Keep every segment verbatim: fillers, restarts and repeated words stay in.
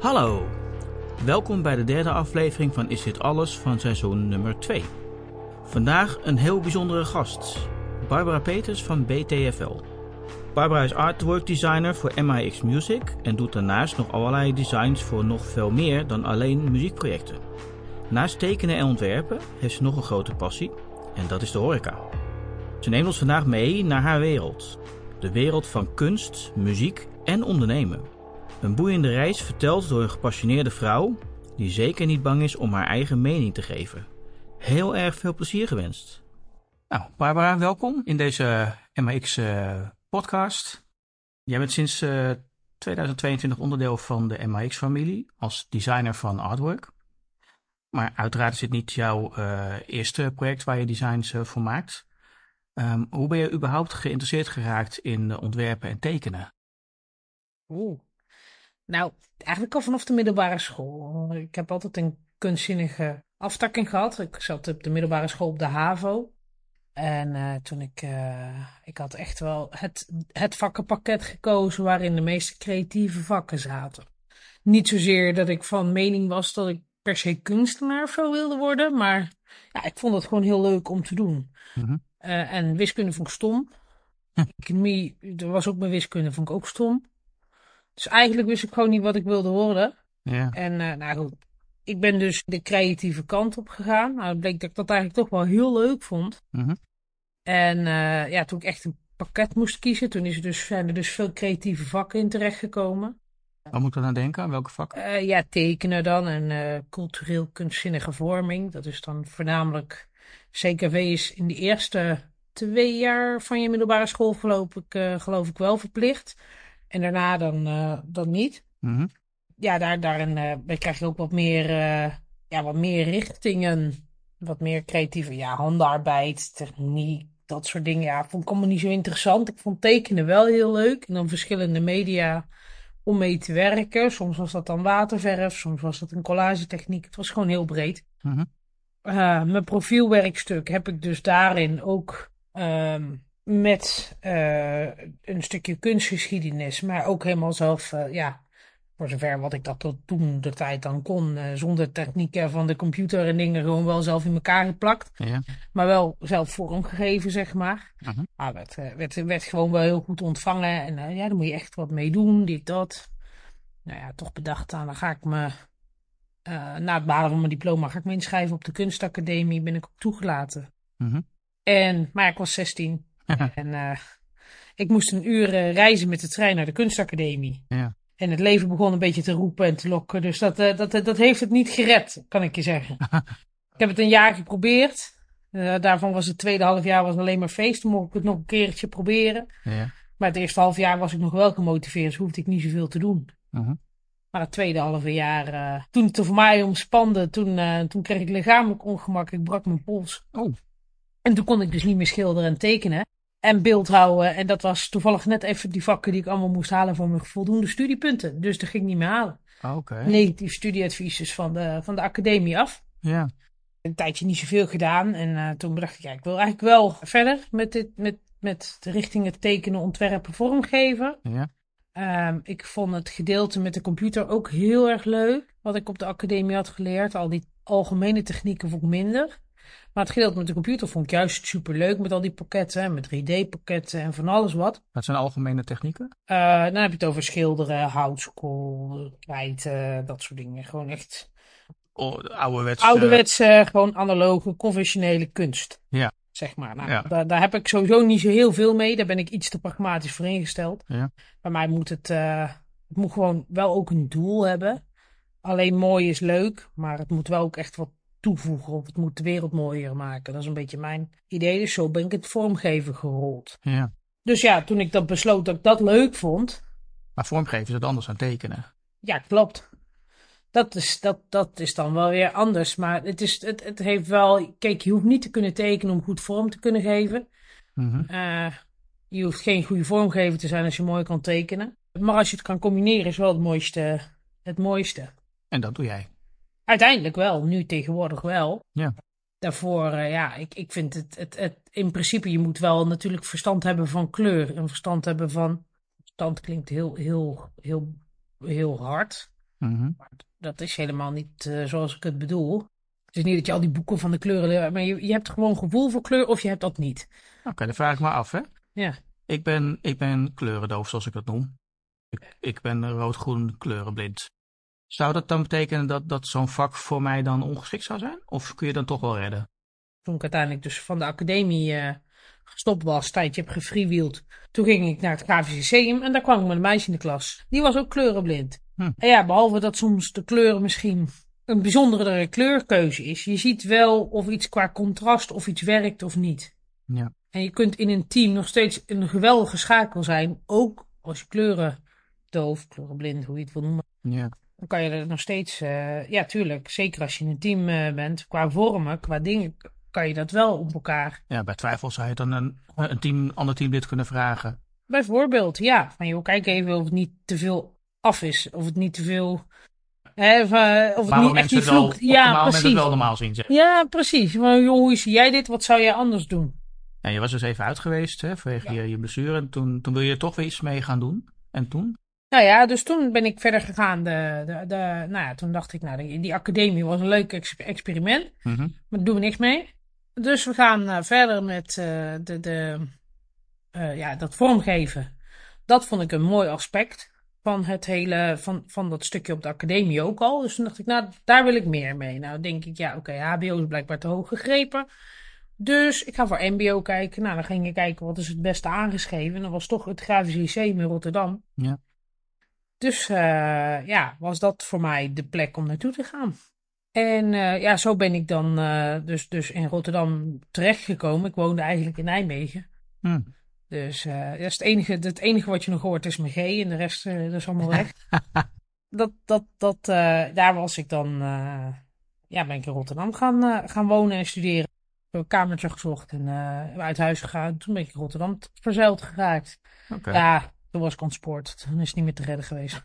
Hallo, welkom bij de derde aflevering van Is Dit Alles van seizoen nummer twee. Vandaag een heel bijzondere gast, Barbara Peters van B T F L. Barbara is artwork designer voor M I X Music en doet daarnaast nog allerlei designs voor nog veel meer dan alleen muziekprojecten. Naast tekenen en ontwerpen heeft ze nog een grote passie en dat is de horeca. Ze neemt ons vandaag mee naar haar wereld. De wereld van kunst, muziek en ondernemen. Een boeiende reis verteld door een gepassioneerde vrouw die zeker niet bang is om haar eigen mening te geven. Heel erg veel plezier gewenst. Nou, Barbara, welkom in deze M I X uh, podcast. Jij bent sinds uh, tweeduizend tweeëntwintig onderdeel van de M I X-familie als designer van artwork. Maar uiteraard is dit niet jouw uh, eerste project waar je designs uh, voor maakt. Um, hoe ben je überhaupt geïnteresseerd geraakt in uh, ontwerpen en tekenen? Oeh. Nou, eigenlijk al vanaf de middelbare school. Ik heb altijd een kunstzinnige aftakking gehad. Ik zat op de middelbare school op de HAVO. En uh, toen ik... Uh, ik had echt wel het, het vakkenpakket gekozen waarin de meeste creatieve vakken zaten. Niet zozeer dat ik van mening was dat ik per se kunstenaar of zo wilde worden. Maar ja, ik vond het gewoon heel leuk om te doen. Mm-hmm. Uh, en wiskunde vond ik stom. Economie, er was ook mijn wiskunde, vond ik ook stom. Dus eigenlijk wist ik gewoon niet wat ik wilde worden. Ja. En uh, nou goed, ik ben dus de creatieve kant op gegaan. Nou, het bleek dat ik dat eigenlijk toch wel heel leuk vond. Mm-hmm. En uh, ja, toen ik echt een pakket moest kiezen, toen is er dus, zijn er dus veel creatieve vakken in terechtgekomen. Wat moet ik dan aan denken? Aan welke vakken? Uh, ja, tekenen dan en uh, cultureel kunstzinnige vorming. Dat is dan voornamelijk, C K V is in de eerste twee jaar van je middelbare school geloof ik, uh, geloof ik wel verplicht. En daarna dan, uh, dan niet. Mm-hmm. Ja, daar, daarin uh, krijg je ook wat meer, uh, ja, wat meer richtingen. Wat meer creatieve, ja, handarbeid, techniek, dat soort dingen. Ja, vond ik allemaal niet zo interessant. Ik vond tekenen wel heel leuk. En dan verschillende media om mee te werken. Soms was dat dan waterverf, soms was dat een collagetechniek. Het was gewoon heel breed. Mm-hmm. Uh, mijn profielwerkstuk heb ik dus daarin ook... Um, met uh, een stukje kunstgeschiedenis, maar ook helemaal zelf, uh, ja, voor zover wat ik dat tot toen de tijd dan kon, uh, zonder technieken van de computer en dingen, gewoon wel zelf in elkaar geplakt. Ja. Maar wel zelf vormgegeven, zeg maar. Uh-huh. Maar werd, uh, werd, werd gewoon wel heel goed ontvangen. En uh, ja, daar moet je echt wat mee doen, dit, dat. Nou ja, toch bedacht aan, dan ga ik me, uh, na het behalen van mijn diploma, ga ik me inschrijven op de kunstacademie, ben ik ook toegelaten. Uh-huh. En, maar ik was zestien. En uh, ik moest een uur uh, reizen met de trein naar de kunstacademie. Ja. En het leven begon een beetje te roepen en te lokken. Dus dat, uh, dat, dat heeft het niet gered, kan ik je zeggen. Ik heb het een jaar geprobeerd. Uh, daarvan was het tweede half jaar was alleen maar feest. Toen mocht ik het nog een keertje proberen. Ja. Maar het eerste half jaar was ik nog wel gemotiveerd. Dus hoefde ik niet zoveel te doen. Uh-huh. Maar het tweede halve jaar, uh, toen het er voor mij omspande, toen, uh, toen kreeg ik lichamelijk ongemak. Ik brak mijn pols. Oh. En toen kon ik dus niet meer schilderen en tekenen. En beeldhouden. En dat was toevallig net even die vakken die ik allemaal moest halen voor mijn voldoende studiepunten. Dus dat ging ik niet meer halen. Oké. Okay. Negatief studieadvies dus van de, van de academie af. Ja. Een tijdje niet zoveel gedaan. En uh, toen bedacht ik, ja, ik wil eigenlijk wel verder met, dit, met, met de richting het tekenen, ontwerpen, vormgeven. Ja. Um, ik vond het gedeelte met de computer ook heel erg leuk. Wat ik op de academie had geleerd. Al die algemene technieken vond ik minder. Maar het gedeelte met de computer vond ik juist superleuk met al die pakketten, met drie D-pakketten en van alles wat. Wat zijn algemene technieken? Uh, dan heb je het over schilderen, houtskool, krijten, dat soort dingen. Gewoon echt oh, ouderwetse... ouderwetse, gewoon analoge, conventionele kunst. Ja. Zeg maar. Nou, ja. daar, daar heb ik sowieso niet zo heel veel mee. Daar ben ik iets te pragmatisch voor ingesteld. Ja. Bij mij moet het, uh, het moet gewoon wel ook een doel hebben. Alleen mooi is leuk, maar het moet wel ook echt wat toevoegen of het moet de wereld mooier maken. Dat is een beetje mijn idee. Dus zo ben ik het vormgeven gerold. Ja. Dus ja, toen ik dat besloot dat ik dat leuk vond. Maar vormgeven is het anders dan tekenen. Ja, klopt. Dat is, dat, dat is dan wel weer anders. Maar het, is, het, het heeft wel... Kijk, je hoeft niet te kunnen tekenen om goed vorm te kunnen geven. Mm-hmm. Uh, je hoeft geen goede vormgever te zijn als je mooi kan tekenen. Maar als je het kan combineren is wel het mooiste. Het mooiste. En dat doe jij? Uiteindelijk wel. Nu tegenwoordig wel. Ja. Daarvoor, uh, ja, ik, ik vind het, het, het... In principe, je moet wel natuurlijk verstand hebben van kleur. En verstand hebben van... Verstand klinkt heel, heel, heel, heel hard. Mm-hmm. Maar dat is helemaal niet uh, zoals ik het bedoel. Het is niet dat je al die boeken van de kleuren leert, maar je, je hebt gewoon gevoel voor kleur of je hebt dat niet. Oké, okay, dan vraag ik me af, hè. Ja. Ik ben, ik ben kleurendoof, zoals ik dat noem. Ik, ik ben rood-groen kleurenblind. Zou dat dan betekenen dat, dat zo'n vak voor mij dan ongeschikt zou zijn? Of kun je dan toch wel redden? Toen ik uiteindelijk dus van de academie uh, gestopt was, een tijdje heb gefreewheeld. Toen ging ik naar het Grafisch Lyceum en daar kwam ik met een meisje in de klas. Die was ook kleurenblind. Hm. En ja, behalve dat soms de kleuren misschien een bijzondere kleurkeuze is. Je ziet wel of iets qua contrast of iets werkt of niet. Ja. En je kunt in een team nog steeds een geweldige schakel zijn. Ook als je kleurendoof, kleurenblind, hoe je het wil noemen. Ja. Dan kan je er nog steeds, uh, ja tuurlijk, zeker als je in een team uh, bent, qua vormen, qua dingen, kan je dat wel op elkaar. Ja, bij twijfel zou je dan een, een team, ander teamlid kunnen vragen. Bijvoorbeeld, ja. Van joh, kijk even of het niet te veel af is. Of het niet te veel... Hè, of, uh, of het niet echt niet vloekt. Ja, precies. het wel normaal zien, zeg. Ja, precies. Maar joh, hoe zie jij dit? Wat zou jij anders doen? Ja, je was dus even uit geweest, hè, vanwege ja. je, je blessure. En toen, toen wil je er toch weer iets mee gaan doen. En toen? Nou ja, dus toen ben ik verder gegaan. De, de, de, nou ja, toen dacht ik, nou, die, die academie was een leuk ex- experiment. Mm-hmm. Maar daar doen we niks mee. Dus we gaan uh, verder met uh, de, de, uh, ja, dat vormgeven. Dat vond ik een mooi aspect van het hele, van, van dat stukje op de academie ook al. Dus toen dacht ik, nou, daar wil ik meer mee. Nou, denk ik, ja, oké, okay, H B O is blijkbaar te hoog gegrepen. Dus ik ga voor M B O kijken. Nou, dan ging ik kijken wat is het beste aangeschreven. En dat was toch het Grafisch Lyceum in Rotterdam. Ja. Dus uh, ja, was dat voor mij de plek om naartoe te gaan. En uh, ja, zo ben ik dan uh, dus, dus in Rotterdam terechtgekomen. Ik woonde eigenlijk in Nijmegen. Hmm. Dus uh, dat is het enige, het enige wat je nog hoort is mijn G en de rest uh, is allemaal weg. dat, dat, dat, uh, daar was ik dan, uh, ja, ben ik in Rotterdam gaan, uh, gaan wonen en studeren. Ik heb een kamertje gezocht en uh, uit huis gegaan. Toen ben ik in Rotterdam verzeild geraakt. Okay. Ja, toen was ik ontspoord. Toen is het niet meer te redden geweest.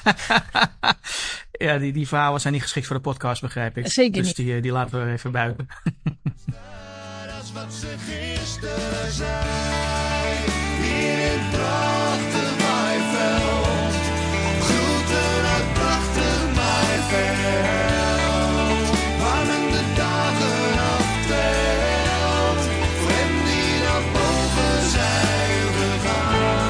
Ja, die, die verhalen zijn niet geschikt voor de podcast, begrijp ik. Zeker dus niet. Die, die laten we even buiten. Dat is wat ze gisteren zei. Hier in prachtig Maaiveld. Groeten uit prachtig Maaiveld. Waar men de dagen aftelt. Voor hen die naar boven zijn gegaan.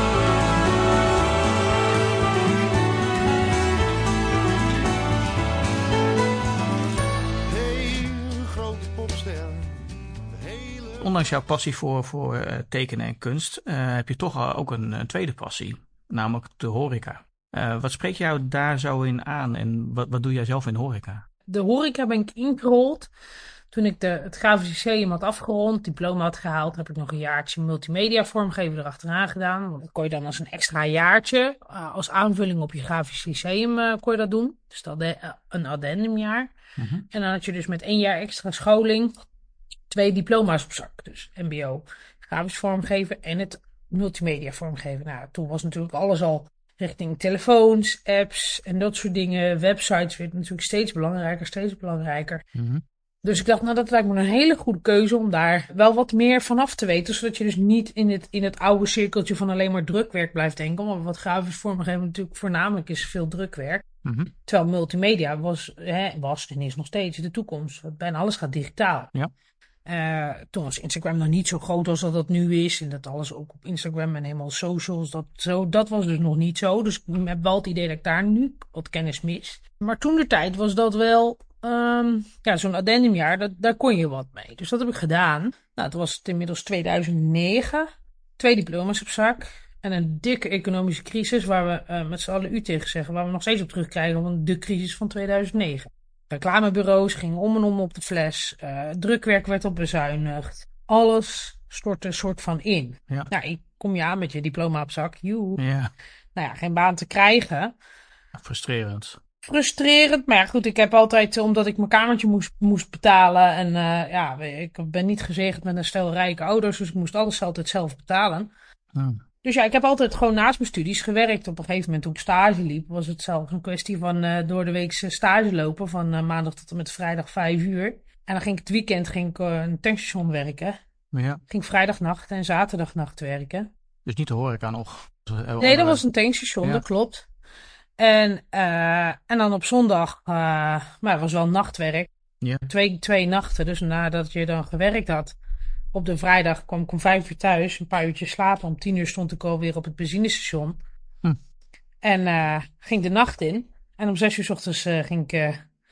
Ondanks jouw passie voor, voor uh, tekenen en kunst, uh, heb je toch uh, ook een, een tweede passie, namelijk de horeca. Uh, wat spreekt jou daar zo in aan en wat, wat doe jij zelf in de horeca? De horeca ben ik ingerold. Toen ik de, het Grafisch Lyceum had afgerond, diploma had gehaald, heb ik nog een jaartje multimedia vormgeven erachteraan gedaan. Dat kon je dan als een extra jaartje, uh, als aanvulling op je Grafisch Lyceum uh, kon je dat doen. Dus dat de, uh, een addendumjaar. Mm-hmm. En dan had je dus met één jaar extra scholing twee diploma's op zak. Dus M B O, grafisch vormgeven en het multimedia vormgeven. Nou, toen was natuurlijk alles al richting telefoons, apps en dat soort dingen. Websites werd natuurlijk steeds belangrijker, steeds belangrijker. Mm-hmm. Dus ik dacht, nou dat lijkt me een hele goede keuze om daar wel wat meer van af te weten. Zodat je dus niet in het, in het oude cirkeltje van alleen maar drukwerk blijft denken. Maar wat grafisch vormgeven natuurlijk voornamelijk is veel drukwerk. Mm-hmm. Terwijl multimedia was, hè, was en is nog steeds de toekomst. Bijna alles gaat digitaal. Ja. Uh, toen was Instagram nog niet zo groot als dat dat nu is. En dat alles ook op Instagram en helemaal socials. Dat, zo, dat was dus nog niet zo. Dus ik heb wel het idee dat ik daar nu wat kennis mis. Maar toen de tijd was dat wel... Um, ja, zo'n addendumjaar, dat, daar kon je wat mee. Dus dat heb ik gedaan. Nou, het was het inmiddels tweeduizend negen. Twee diploma's op zak. En een dikke economische crisis waar we uh, met z'n allen u tegen zeggen. Waar we nog steeds op terugkrijgen van de crisis van tweeduizend negen. Reclamebureaus gingen om en om op de fles. Uh, drukwerk werd op bezuinigd. Alles stortte een soort van in. Ja. Nou, ik kom je aan met je diploma op zak. Joe. Ja. Nou ja, geen baan te krijgen. Frustrerend. Frustrerend, maar ja, goed, ik heb altijd, omdat ik mijn kamertje moest, moest betalen en uh, ja, ik ben niet gezegend met een stel rijke ouders, dus ik moest alles altijd zelf betalen. Hmm. Dus ja, ik heb altijd gewoon naast mijn studies gewerkt. Op een gegeven moment toen ik stage liep, was het zelfs een kwestie van uh, door de weekse stage lopen, van uh, maandag tot en met vrijdag vijf uur. En dan ging ik het weekend ging ik uh, een tankstation werken. Ja. Ging vrijdagnacht en zaterdagnacht werken. Dus niet de horeca nog? Nee, dat was een tankstation, ja. dat klopt. En, uh, en dan op zondag, uh, maar het was wel nachtwerk. Ja. Twee, twee nachten, dus nadat je dan gewerkt had. Op de vrijdag kwam ik om vijf uur thuis, een paar uurtjes slapen. Om tien uur stond ik alweer op het benzinestation. Hm. En uh, ging de nacht in. En om zes uur 's ochtends uh, ging, ik, uh,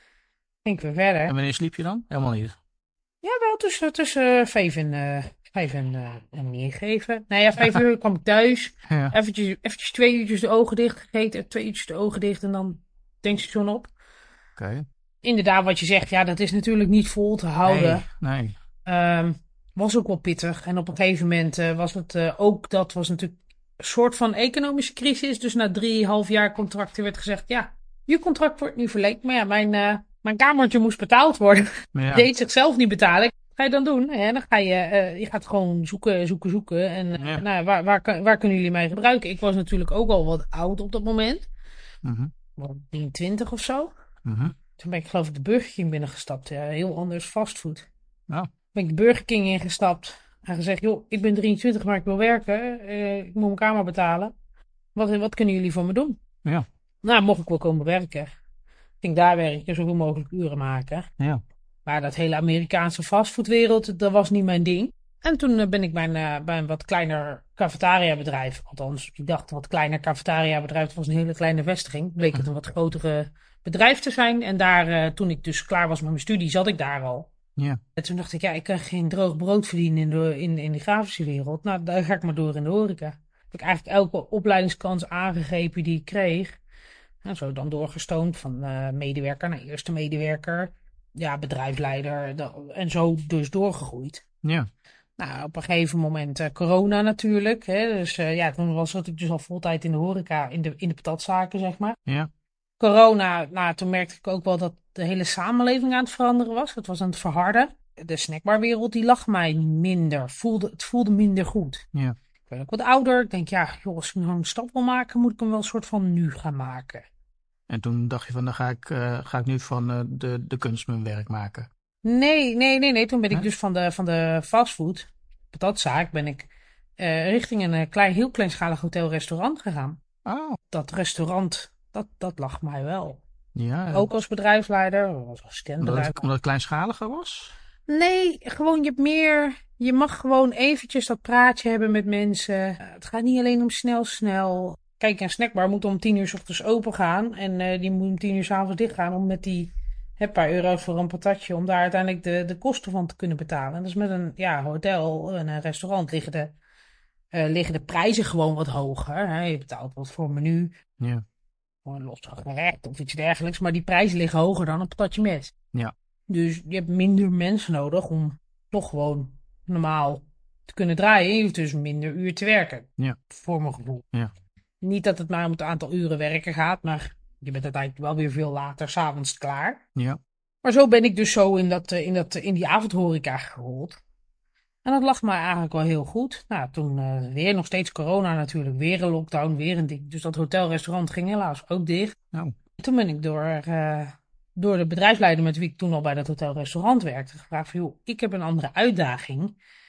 ging ik weer verder. En wanneer sliep je dan? Helemaal niet. Ja, wel tussen, tussen vijf en, uh, vijf en, uh, en negen even. Nou ja, vijf uur kwam ik thuis. Ja. Eventjes, eventjes twee uurtjes de ogen dicht gegeten. Twee uurtjes de ogen dicht en dan tankstation op. Oké. Okay. Inderdaad, wat je zegt, ja, dat is natuurlijk niet vol te houden. Nee, nee. Um, was ook wel pittig. En op een gegeven moment uh, was het uh, ook, dat was natuurlijk een soort van economische crisis. Dus na drieënhalf jaar contracten werd gezegd, ja, je contract wordt nu verlengd. Maar ja, mijn, uh, mijn kamertje moest betaald worden. Ja. Deed zichzelf niet betalen. Wat ga je dan doen? Ja, dan ga je, uh, je gaat gewoon zoeken, zoeken, zoeken. En uh, ja. nou, waar, waar, waar kunnen jullie mij gebruiken? Ik was natuurlijk ook al wat oud op dat moment. Mm-hmm. drieëntwintig of zo. Mm-hmm. Toen ben ik geloof ik de Burger King binnengestapt. Ja, heel anders fastfood. Oh. Ben ik de Burger King ingestapt. En gezegd, joh, ik ben drieëntwintig, maar ik wil werken. Uh, ik moet mijn kamer betalen. Wat, wat kunnen jullie voor me doen? Ja. Nou, mocht ik wel komen werken. Ging daar werken, zoveel mogelijk uren maken. Ja. Maar dat hele Amerikaanse fastfoodwereld, dat was niet mijn ding. En toen uh, ben ik bij een, uh, bij een wat kleiner cafetaria-bedrijf. Althans, ik dacht een wat kleiner cafetaria-bedrijf. Het was een hele kleine vestiging. Bleek het een wat grotere bedrijf te zijn. En daar, uh, toen ik dus klaar was met mijn studie, zat ik daar al. Ja. En toen dacht ik, ja, ik kan geen droog brood verdienen in de, in, in de grafische wereld. Nou, daar ga ik maar door in de horeca. Heb ik eigenlijk elke opleidingskans aangegrepen die ik kreeg. En zo dan doorgestoomd van uh, medewerker naar eerste medewerker. Ja, bedrijfsleider. En zo dus doorgegroeid. Ja. Nou, op een gegeven moment uh, corona natuurlijk. Hè, dus uh, ja, toen was ik dus al voltijd in de horeca, in de, in de patatzaken, zeg maar. Ja. Corona, nou, toen merkte ik ook wel dat de hele samenleving aan het veranderen was. Het was aan het verharden. De snackbarwereld, die lag mij minder. Voelde, het voelde minder goed. Ja. Ik ben ook wat ouder. Ik denk, ja, joh, als ik nou een stap wil maken, moet ik hem wel een soort van nu gaan maken. En toen dacht je van, dan ga ik, uh, ga ik nu van uh, de, de kunst mijn werk maken. Nee, nee, nee, nee. Toen ben ik huh? dus van de, van de fastfood, patatzaak, ben ik uh, richting een klein, heel kleinschalig hotel-restaurant gegaan. Oh. Dat restaurant, dat, dat lag mij wel. Ja. Ook als bedrijfsleider, als assistent. Omdat het, omdat het kleinschaliger was? Nee, gewoon je hebt meer, je mag gewoon eventjes dat praatje hebben met mensen. Uh, het gaat niet alleen om snel, snel. Kijk, een snackbar moet om tien uur 's ochtends open gaan en uh, die moet om tien uur 's avonds dicht gaan om met die een paar euro's voor een patatje, om daar uiteindelijk de, de kosten van te kunnen betalen. En dus met een ja, hotel en een restaurant liggen de, uh, liggen de prijzen gewoon wat hoger. Hè? Je betaalt wat voor een menu, ja. voor een los gerecht of iets dergelijks, maar die prijzen liggen hoger dan een patatje met. Ja. Dus je hebt minder mensen nodig om toch gewoon normaal te kunnen draaien. Je hoeft dus minder uur te werken, ja. voor mijn gevoel. Ja. Niet dat het maar om het aantal uren werken gaat, maar je bent uiteindelijk wel weer veel later 's avonds klaar. Ja. Maar zo ben ik dus zo in, dat, in, dat, in die avondhoreca gerold. En dat lag mij eigenlijk wel heel goed. Nou, toen uh, weer nog steeds corona natuurlijk. Weer een lockdown, weer een ding. Dus dat hotelrestaurant ging helaas ook dicht. Oh. Toen ben ik door, uh, door de bedrijfsleider met wie ik toen al bij dat hotelrestaurant werkte gevraagd van, joh, ik heb een andere uitdaging.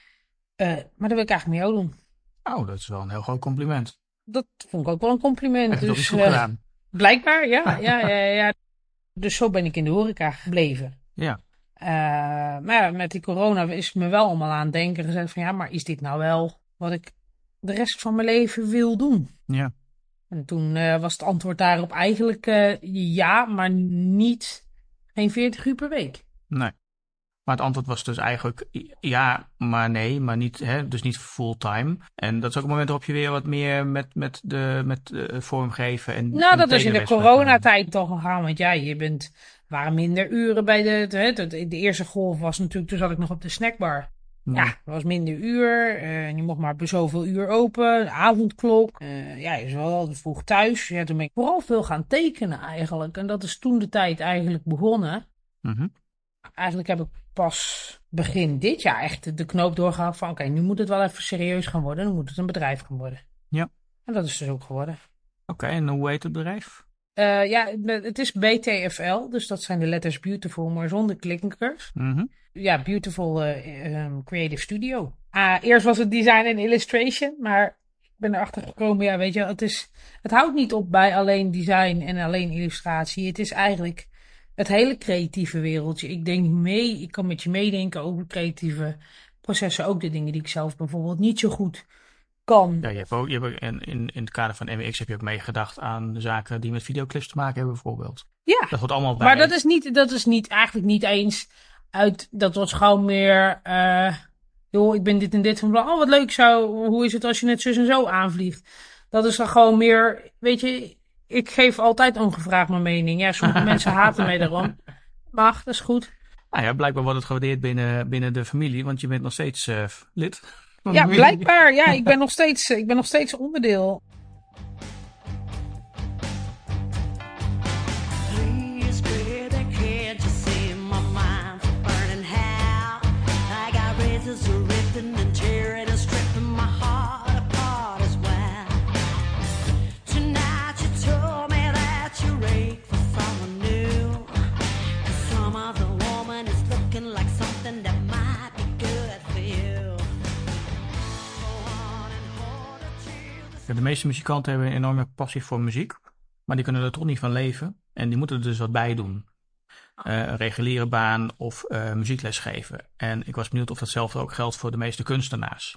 Uh, maar dat wil ik eigenlijk met jou doen. Oh, dat is wel een heel groot compliment. Dat vond ik ook wel een compliment. Echt dus, goed uh, gedaan. Blijkbaar, ja, ja, ja, ja. Dus zo ben ik in de horeca gebleven. Ja. Uh, maar ja, met die corona is me wel allemaal aan het denken gezegd van ja, maar is dit nou wel wat ik de rest van mijn leven wil doen? Ja. En toen uh, was het antwoord daarop eigenlijk uh, ja, maar niet geen veertig uur per week. Nee. Maar het antwoord was dus eigenlijk ja, maar nee, maar niet, hè, dus niet fulltime. En dat is ook een moment waarop je weer wat meer met, met de met uh, vormgeven en. Nou, en dat is in de coronatijd toch gegaan, want ja, je bent waren minder uren bij de, de, de, de eerste golf was natuurlijk, toen zat ik nog op de snackbar. Ja, ja er was minder uur, uh, je mocht maar zoveel uur open, avondklok. Uh, ja, je is wel vroeg thuis. Ja, toen ben ik vooral veel gaan tekenen eigenlijk. En dat is toen de tijd eigenlijk begonnen. Mm-hmm. Eigenlijk heb ik pas begin dit jaar echt de knoop doorgehakt van oké, okay, nu moet het wel even serieus gaan worden. Nu moet het een bedrijf gaan worden. Ja. En dat is dus ook geworden. Oké, okay, en hoe heet het bedrijf? Uh, ja, het is B T F L, dus dat zijn de letters Beautiful, maar zonder klinkers. Mm-hmm. Ja, Beautiful uh, um, Creative Studio. Uh, eerst was het Design and Illustration, maar ben erachter gekomen, ja, weet je, het is, het houdt niet op bij alleen design en alleen illustratie. Het is eigenlijk het hele creatieve wereldje. Ik denk mee, ik kan met je meedenken over creatieve processen. Ook de dingen die ik zelf bijvoorbeeld niet zo goed kan. Ja, je hebt ook, je hebt ook in, in, in het kader van M W X heb je ook meegedacht aan zaken die met videoclips te maken hebben, bijvoorbeeld. Ja, dat wordt allemaal bij. Maar dat is niet, dat is niet, eigenlijk niet eens uit, dat was gewoon meer, uh, joh, ik ben dit en dit van, oh wat leuk zo, hoe is het als je net zus en zo aanvliegt? Dat is dan gewoon meer, weet je, ik geef altijd ongevraagd mijn mening. Ja, sommige mensen haten mij daarom. Mag, dat is goed. Nou ja, blijkbaar wordt het gewaardeerd binnen, binnen de familie, want je bent nog steeds uh, lid. Ja, blijkbaar. Ja, ik ben nog steeds, ik ben nog steeds onderdeel. De meeste muzikanten hebben een enorme passie voor muziek, maar die kunnen er toch niet van leven en die moeten er dus wat bij doen. Uh, een reguliere baan of uh, muziekles geven. En ik was benieuwd of datzelfde ook geldt voor de meeste kunstenaars.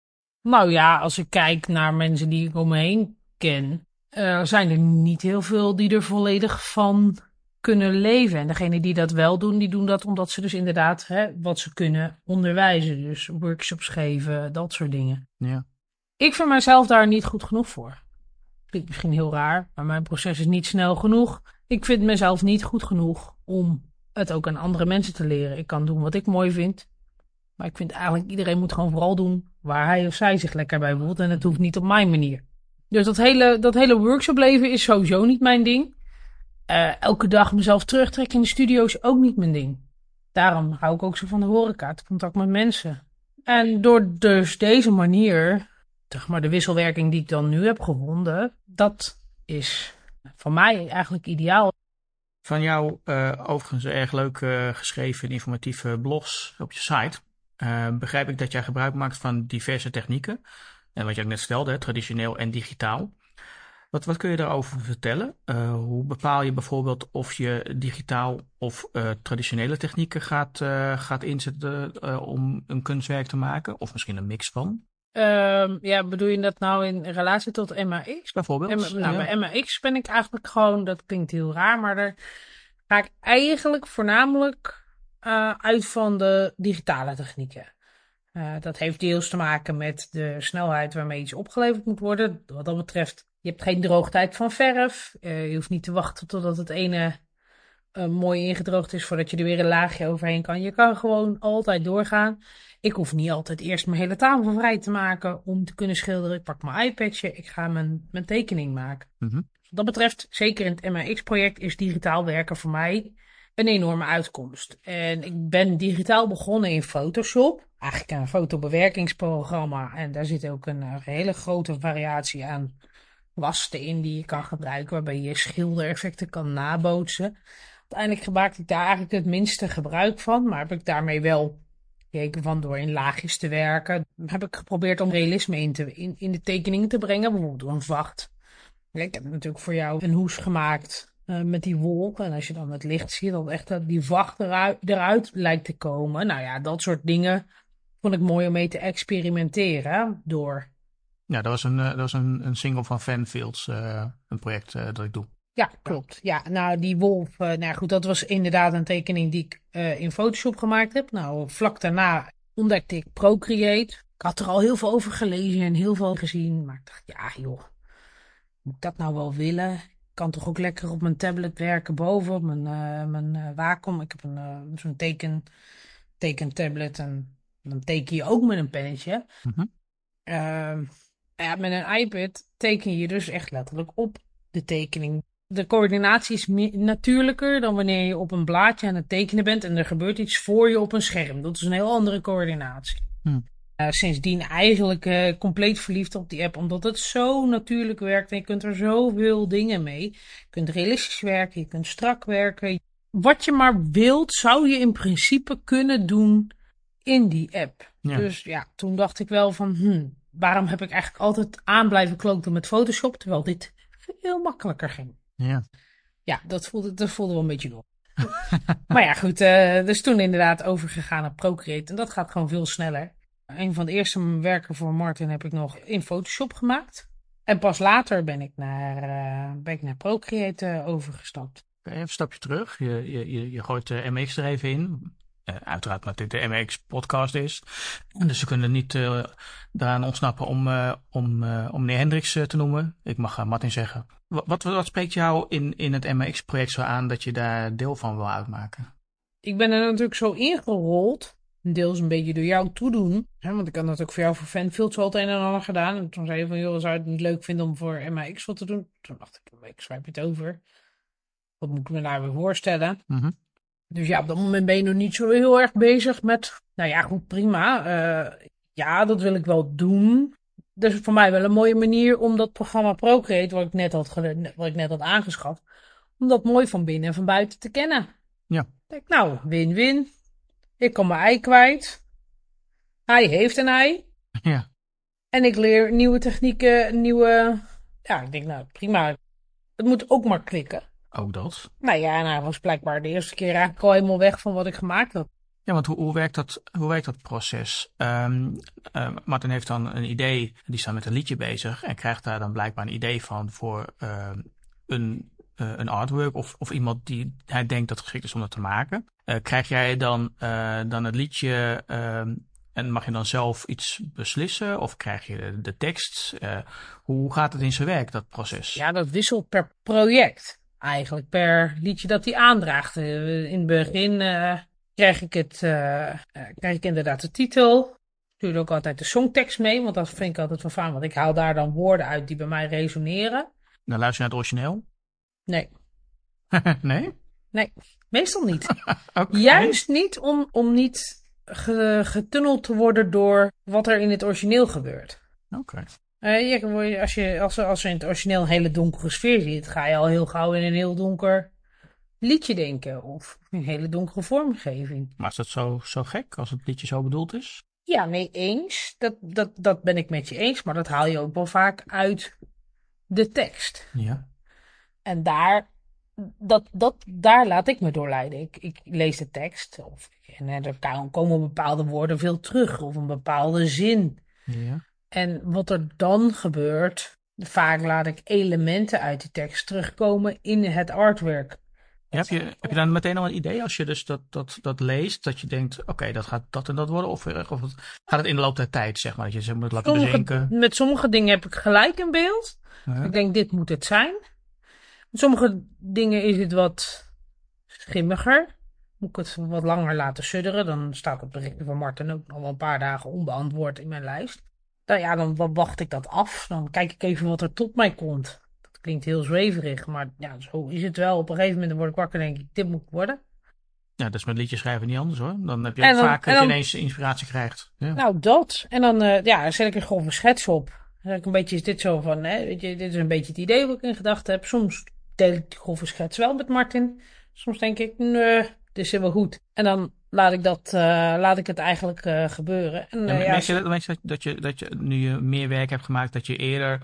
Nou ja, als ik kijk naar mensen die ik om me heen ken, uh, zijn er niet heel veel die er volledig van kunnen leven. En degenen die dat wel doen, die doen dat omdat ze dus inderdaad hè, wat ze kunnen onderwijzen. Dus workshops geven, dat soort dingen. Ja. Ik vind mezelf daar niet goed genoeg voor. Klinkt misschien heel raar, maar mijn proces is niet snel genoeg. Ik vind mezelf niet goed genoeg om het ook aan andere mensen te leren. Ik kan doen wat ik mooi vind. Maar ik vind eigenlijk iedereen moet gewoon vooral doen waar hij of zij zich lekker bij voelt. En het hoeft niet op mijn manier. Dus dat hele, dat hele workshopleven is sowieso niet mijn ding. Uh, elke dag mezelf terugtrekken in de studio is ook niet mijn ding. Daarom hou ik ook zo van de horeca, het contact met mensen. En door dus deze manier, zeg maar de wisselwerking die ik dan nu heb gevonden, dat is voor mij eigenlijk ideaal. Van jouw uh, overigens erg leuk uh, geschreven en informatieve blogs op je site uh, begrijp ik dat jij gebruik maakt van diverse technieken. En wat je ook net stelde, hè, traditioneel en digitaal. Wat, wat kun je daarover vertellen? Uh, hoe bepaal je bijvoorbeeld of je digitaal of uh, traditionele technieken gaat, uh, gaat inzetten uh, om een kunstwerk te maken? Of misschien een mix van? Uh, ja, bedoel je dat nou in relatie tot M A X? Bijvoorbeeld? M- nou, ja. Bij M A X ben ik eigenlijk gewoon, dat klinkt heel raar, maar daar ga ik eigenlijk voornamelijk uh, uit van de digitale technieken. Uh, dat heeft deels te maken met de snelheid waarmee iets opgeleverd moet worden. Wat dat betreft, je hebt geen droogtijd van verf. Uh, je hoeft niet te wachten totdat het ene uh, mooi ingedroogd is voordat je er weer een laagje overheen kan. Je kan gewoon altijd doorgaan. Ik hoef niet altijd eerst mijn hele tafel vrij te maken om te kunnen schilderen. Ik pak mijn iPadje, ik ga mijn, mijn tekening maken. Mm-hmm. Wat dat betreft, zeker in het M A X-project, is digitaal werken voor mij een enorme uitkomst. En ik ben digitaal begonnen in Photoshop. Eigenlijk een fotobewerkingsprogramma. En daar zit ook een, een hele grote variatie aan wassen in die je kan gebruiken. Waarbij je schildereffecten kan nabootsen. Uiteindelijk maakte ik daar eigenlijk het minste gebruik van. Maar heb ik daarmee wel gekeken van door in laagjes te werken. Heb ik geprobeerd om realisme in, te, in, in de tekening te brengen. Bijvoorbeeld door een vacht. Ik heb natuurlijk voor jou een hoes gemaakt. Uh, met die wolken. En als je dan het licht ziet, dat echt dat die vacht eruit, eruit lijkt te komen. Nou ja, dat soort dingen vond ik mooi om mee te experimenteren. Door. Ja, dat was een, uh, dat was een, een single van Fanfields. Uh, een project uh, dat ik doe. Ja, klopt. Ja, nou die wolf. Uh, nou goed, dat was inderdaad een tekening die ik uh, in Photoshop gemaakt heb. Nou, vlak daarna ontdekte ik Procreate. Ik had er al heel veel over gelezen en heel veel gezien. Maar ik dacht, ja joh, moet ik dat nou wel willen? Ik kan toch ook lekker op mijn tablet werken boven, op mijn, uh, mijn uh, Wacom. Ik heb een, uh, zo'n teken, tekentablet en dan teken je ook met een pennetje. Mm-hmm. Uh, ja, met een iPad teken je dus echt letterlijk op de tekening. De coördinatie is meer natuurlijker dan wanneer je op een blaadje aan het tekenen bent en er gebeurt iets voor je op een scherm. Dat is een heel andere coördinatie. Mm. Uh, sindsdien eigenlijk uh, compleet verliefd op die app, omdat het zo natuurlijk werkt en je kunt er zoveel dingen mee. Je kunt realistisch werken, je kunt strak werken. Wat je maar wilt, zou je in principe kunnen doen in die app. Ja. Dus ja, toen dacht ik wel van, hmm, waarom heb ik eigenlijk altijd aan blijven kloten met Photoshop, terwijl dit veel makkelijker ging. Ja. Ja, dat voelde, dat voelde wel een beetje door. Maar ja, goed. Uh, dus toen inderdaad overgegaan naar Procreate. En dat gaat gewoon veel sneller. Een van de eerste werken voor Martin heb ik nog in Photoshop gemaakt. En pas later ben ik naar, uh, ben ik naar Procreate uh, overgestapt. Even een stapje terug. Je, je, je gooit de M X er even in. Uh, uiteraard omdat dit de M X-podcast is. Dus we kunnen niet uh, daaraan ontsnappen om, uh, om, uh, om meneer Hendricks uh, te noemen. Ik mag uh, Martin zeggen. Wat, wat, wat spreekt jou in, in het M X-project zo aan dat je daar deel van wil uitmaken? Ik ben er natuurlijk zo ingerold. Deels een beetje door jou toedoen. Hè, want ik had natuurlijk voor jou voor Fanfield zo altijd een en ander gedaan. En toen zei je van, joh, zou je het niet leuk vinden om voor M X wat te doen? Toen dacht ik, ik schrijf het over. Wat moet ik me daar weer voorstellen? Mm-hmm. Dus ja, op dat moment ben je nog niet zo heel erg bezig met... Nou ja, goed, prima. Uh, ja, dat wil ik wel doen. Dus voor mij wel een mooie manier om dat programma Procreate, wat ik net had, wat ik net had aangeschaft, om dat mooi van binnen en van buiten te kennen. Ja. Ik denk, nou, win-win. Ik kan mijn ei kwijt. Hij heeft een ei. Ja. En ik leer nieuwe technieken, nieuwe... Ja, ik denk, nou, prima. Het moet ook maar klikken. Ook dat. Nou ja, nou, hij was blijkbaar de eerste keer eigenlijk al helemaal weg van wat ik gemaakt had. Ja, want hoe, hoe, werkt, dat, hoe werkt dat proces? Um, uh, Martin heeft dan een idee, die staat met een liedje bezig en krijgt daar dan blijkbaar een idee van voor uh, een, uh, een artwork of, of iemand die hij denkt dat geschikt is om dat te maken. Uh, krijg jij dan, uh, dan het liedje uh, en mag je dan zelf iets beslissen of krijg je de, de tekst? Uh, hoe gaat het in zijn werk, dat proces? Ja, dat wisselt per project. Eigenlijk per liedje dat hij aandraagt. Uh, in het begin uh, krijg ik het, uh, uh, krijg ik inderdaad de titel. Stuur ook altijd de songtekst mee, want dat vind ik altijd wel fijn. Want ik haal daar dan woorden uit die bij mij resoneren. Dan luister je naar het origineel? Nee. Nee? Nee, meestal niet. Okay. Juist niet om, om niet ge, getunneld te worden door wat er in het origineel gebeurt. Oké. Okay. Uh, je, als, je, als, als je in het origineel een hele donkere sfeer ziet, ga je al heel gauw in een heel donker liedje denken. Of een hele donkere vormgeving. Maar is dat zo, zo gek als het liedje zo bedoeld is? Ja, nee, eens. Dat, dat, dat ben ik met je eens. Maar dat haal je ook wel vaak uit de tekst. Ja. En daar, dat, dat, daar laat ik me door leiden. Ik, ik lees de tekst. Of, en er komen bepaalde woorden veel terug. Of een bepaalde zin. Ja. En wat er dan gebeurt, vaak laat ik elementen uit die tekst terugkomen in het artwork. Ja, heb, je, heb je dan meteen al een idee als je dus dat, dat, dat leest, dat je denkt, oké, okay, dat gaat dat en dat worden? Of, of gaat het in de loop der tijd, zeg maar, dat je ze moet laten sommige, bezinken? Met sommige dingen heb ik gelijk een beeld. Ja. Ik denk, dit moet het zijn. Met sommige dingen is het wat schimmiger. Moet ik het wat langer laten sudderen. Dan staat het berichtje van Martin ook nog wel een paar dagen onbeantwoord in mijn lijst. Nou ja, dan wacht ik dat af. Dan kijk ik even wat er tot mij komt. Dat klinkt heel zweverig, maar ja, zo is het wel. Op een gegeven moment word ik wakker en denk ik, dit moet worden. Ja, dat is met liedjes schrijven niet anders hoor. Dan heb je dan, vaak dat dan, je ineens inspiratie krijgt. Ja. Nou, dat. En dan uh, ja, zet ik er gewoon een schets op. Dan zeg ik een beetje, is dit zo van, hè, weet je, dit is een beetje het idee wat ik in gedachten heb. Soms deel ik die grove schets wel met Martin. Soms denk ik, nee, dit is wel goed. En dan laat ik, dat, uh, laat ik het eigenlijk uh, gebeuren. En, uh, en ja, merk je dat, dat, dat, je, dat je nu je meer werk hebt gemaakt, dat je eerder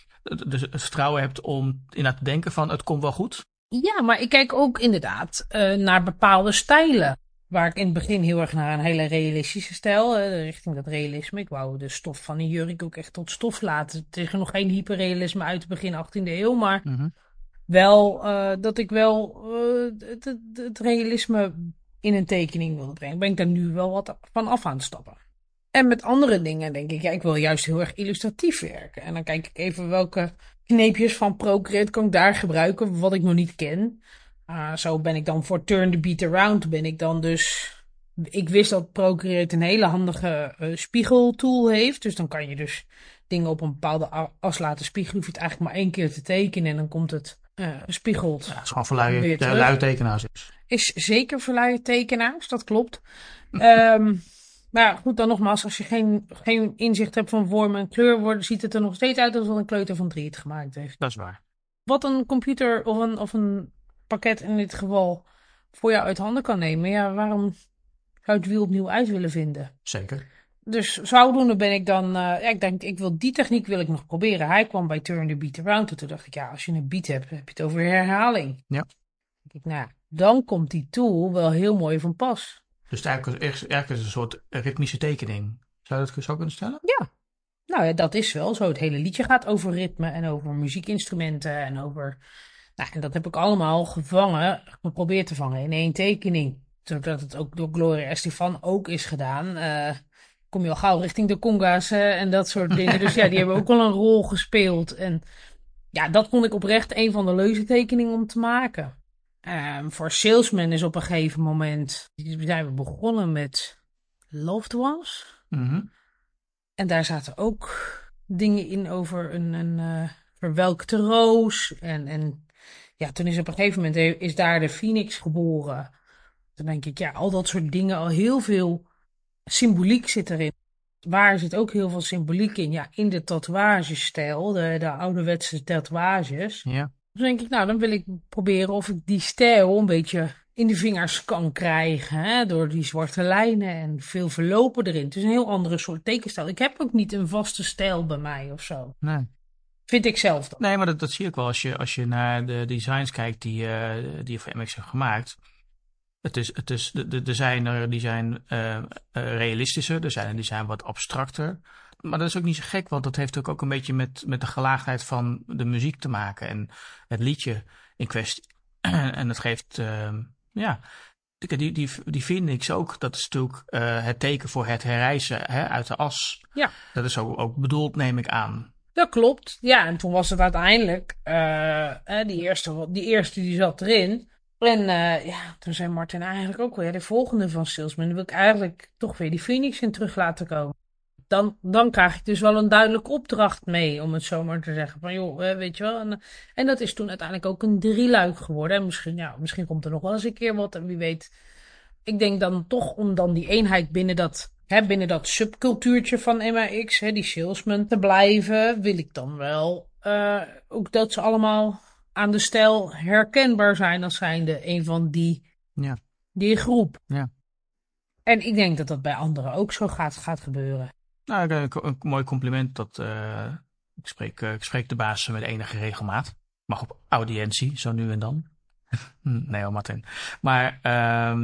dus het vertrouwen hebt om inderdaad te denken van het komt wel goed? Ja, maar ik kijk ook inderdaad uh, naar bepaalde stijlen. Waar ik in het begin heel erg naar een hele realistische stijl, uh, richting dat realisme. Ik wou de stof van een jurk ook echt tot stof laten. Het is er nog geen hyperrealisme uit het begin achttiende eeuw, maar Mm-hmm. wel uh, dat ik wel uh, het, het, het realisme in een tekening wilde brengen. Ben ik daar nu wel wat van af aan het stappen. En met andere dingen denk ik, ja, ik wil juist heel erg illustratief werken. En dan kijk ik even welke kneepjes van Procreate kan ik daar gebruiken, wat ik nog niet ken. Uh, zo ben ik dan voor Turn the Beat Around, ben ik dan dus... Ik wist dat Procreate een hele handige uh, spiegeltool heeft. Dus dan kan je dus dingen op een bepaalde as laten spiegelen. Hoef je het eigenlijk maar één keer te tekenen en dan komt het uh, gespiegeld. Ja, het is gewoon voor luie, de luie tekenaars. Is zeker voor luie tekenaars, dat klopt. um, Maar goed, dan nogmaals, als je geen, geen inzicht hebt van vorm en kleur, wordt, ziet het er nog steeds uit alsof een kleuter van drie het gemaakt heeft. Dat is waar. Wat een computer of een, of een pakket in dit geval voor jou uit handen kan nemen, ja, waarom zou je het wiel opnieuw uit willen vinden? Zeker. dus zodoende ben ik dan, uh, ja, ik denk, ik wil die techniek wil ik nog proberen. Hij kwam bij Turn the Beat Around en toen dacht ik, ja, als je een beat hebt, heb je het over herhaling. Ja. Ik, nou ja, dan komt die tool wel heel mooi van pas. Dus eigenlijk, eigenlijk is het een soort ritmische tekening. Zou je dat zo kunnen stellen? Ja. Nou ja, dat is wel zo. Het hele liedje gaat over ritme en over muziekinstrumenten en over... Nou, en dat heb ik allemaal gevangen, geprobeerd te vangen in één tekening. Zodat het ook door Gloria Estefan ook is gedaan. Uh, kom je al gauw richting de conga's uh, en dat soort dingen. Dus ja, die hebben ook wel een rol gespeeld. En ja, dat vond ik oprecht een van de leuze tekeningen om te maken. Uh, voor Salesman is op een gegeven moment... zijn we begonnen met Loved Ones. Mm-hmm. En daar zaten ook dingen in over een, een uh, verwelkte roos. En, en ja, toen is op een gegeven moment is daar de Phoenix geboren. Dan denk ik, ja, al dat soort dingen, al heel veel symboliek zit erin. Waar zit ook heel veel symboliek in? Ja, in de tatoeagestijl, de, de ouderwetse tatoeages. Ja. Dus denk ik, nou, dan wil ik proberen of ik die stijl een beetje in de vingers kan krijgen. Hè? Door die zwarte lijnen en veel verlopen erin. Het is een heel andere soort tekenstijl. Ik heb ook niet een vaste stijl bij mij of zo. Nee. Vind ik zelf dan. Nee, maar dat, dat zie ik wel als je, als je naar de designs kijkt die, uh, die je voor M X heeft gemaakt. Het is, het is, de, de, de zijn er die zijn uh, uh, realistischer, er zijn er die zijn wat abstracter. Maar dat is ook niet zo gek, want dat heeft ook, ook een beetje met, met de gelaagdheid van de muziek te maken en het liedje in kwestie. En dat geeft, uh, ja, die, die, die Phoenix ook, dat is natuurlijk uh, het teken voor het herrijzen hè, uit de as. Ja. Dat is ook, ook bedoeld, neem ik aan. Dat klopt, ja, en toen was het uiteindelijk, uh, die, eerste, die eerste die zat erin. En uh, ja, toen zei Martin eigenlijk ook wel, ja, de volgende van Salesman, dan wil ik eigenlijk toch weer die Phoenix in terug laten komen. Dan, dan krijg ik dus wel een duidelijke opdracht mee, om het zo maar te zeggen. Van joh, weet je wel. En, en dat is toen uiteindelijk ook een drieluik geworden. En misschien, ja, misschien komt er nog wel eens een keer wat. En wie weet. Ik denk dan toch om dan die eenheid binnen dat, hè, binnen dat subcultuurtje van M A X, hè, die Salesman, te blijven. Wil ik dan wel uh, ook dat ze allemaal aan de stijl herkenbaar zijn als zijnde een van die, ja. die groep. Ja. En ik denk dat dat bij anderen ook zo gaat, gaat gebeuren. Nou, een, een mooi compliment. Dat, uh, ik, spreek, uh, ik spreek de baas met enige regelmaat. Mag op audiëntie, zo nu en dan. Nee hoor, Martin. Maar uh,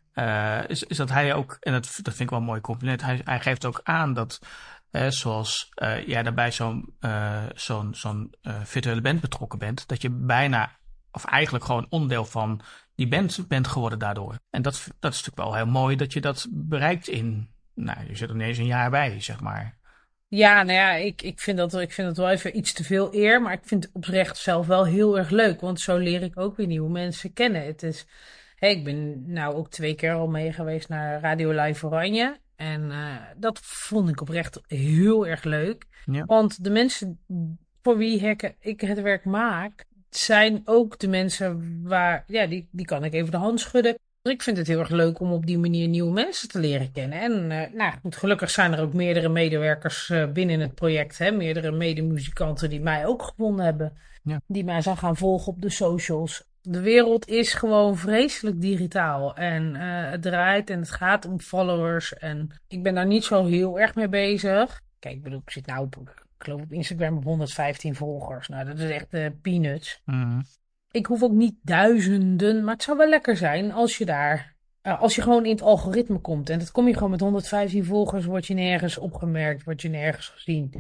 uh, is, is dat hij ook, en dat, dat vind ik wel een mooi compliment, hij, hij geeft ook aan dat, uh, zoals uh, jij daarbij zo'n uh, zo'n zo'n uh, virtuele band betrokken bent, dat je bijna, of eigenlijk gewoon onderdeel van die band bent geworden daardoor. En dat, dat is natuurlijk wel heel mooi dat je dat bereikt in... Nou, je zit er ineens een jaar bij, zeg maar. Ja, nou ja, ik, ik, vind dat, ik vind dat wel even iets te veel eer. Maar ik vind het oprecht zelf wel heel erg leuk. Want zo leer ik ook weer nieuwe mensen kennen. Het is, hey, ik ben nou ook twee keer al mee geweest naar Radio Live Oranje. En uh, dat vond ik oprecht heel erg leuk. Ja. Want de mensen voor wie ik, ik het werk maak, zijn ook de mensen waar, ja, die, die kan ik even de hand schudden. Ik vind het heel erg leuk om op die manier nieuwe mensen te leren kennen. En uh, nou, goed, gelukkig zijn er ook meerdere medewerkers uh, binnen het project. Hè? Meerdere medemuzikanten die mij ook gevonden hebben. Ja. Die mij zijn gaan volgen op de socials. De wereld is gewoon vreselijk digitaal. En uh, het draait en het gaat om followers. En ik ben daar niet zo heel erg mee bezig. Kijk, ik bedoel, ik zit nou op, ik geloof op Instagram op honderdvijftien volgers. Nou, dat is echt uh, peanuts. Mm-hmm. Ik hoef ook niet duizenden, maar het zou wel lekker zijn als je daar, uh, als je gewoon in het algoritme komt. En dat kom je gewoon met honderdvijftien volgers, word je nergens opgemerkt, word je nergens gezien.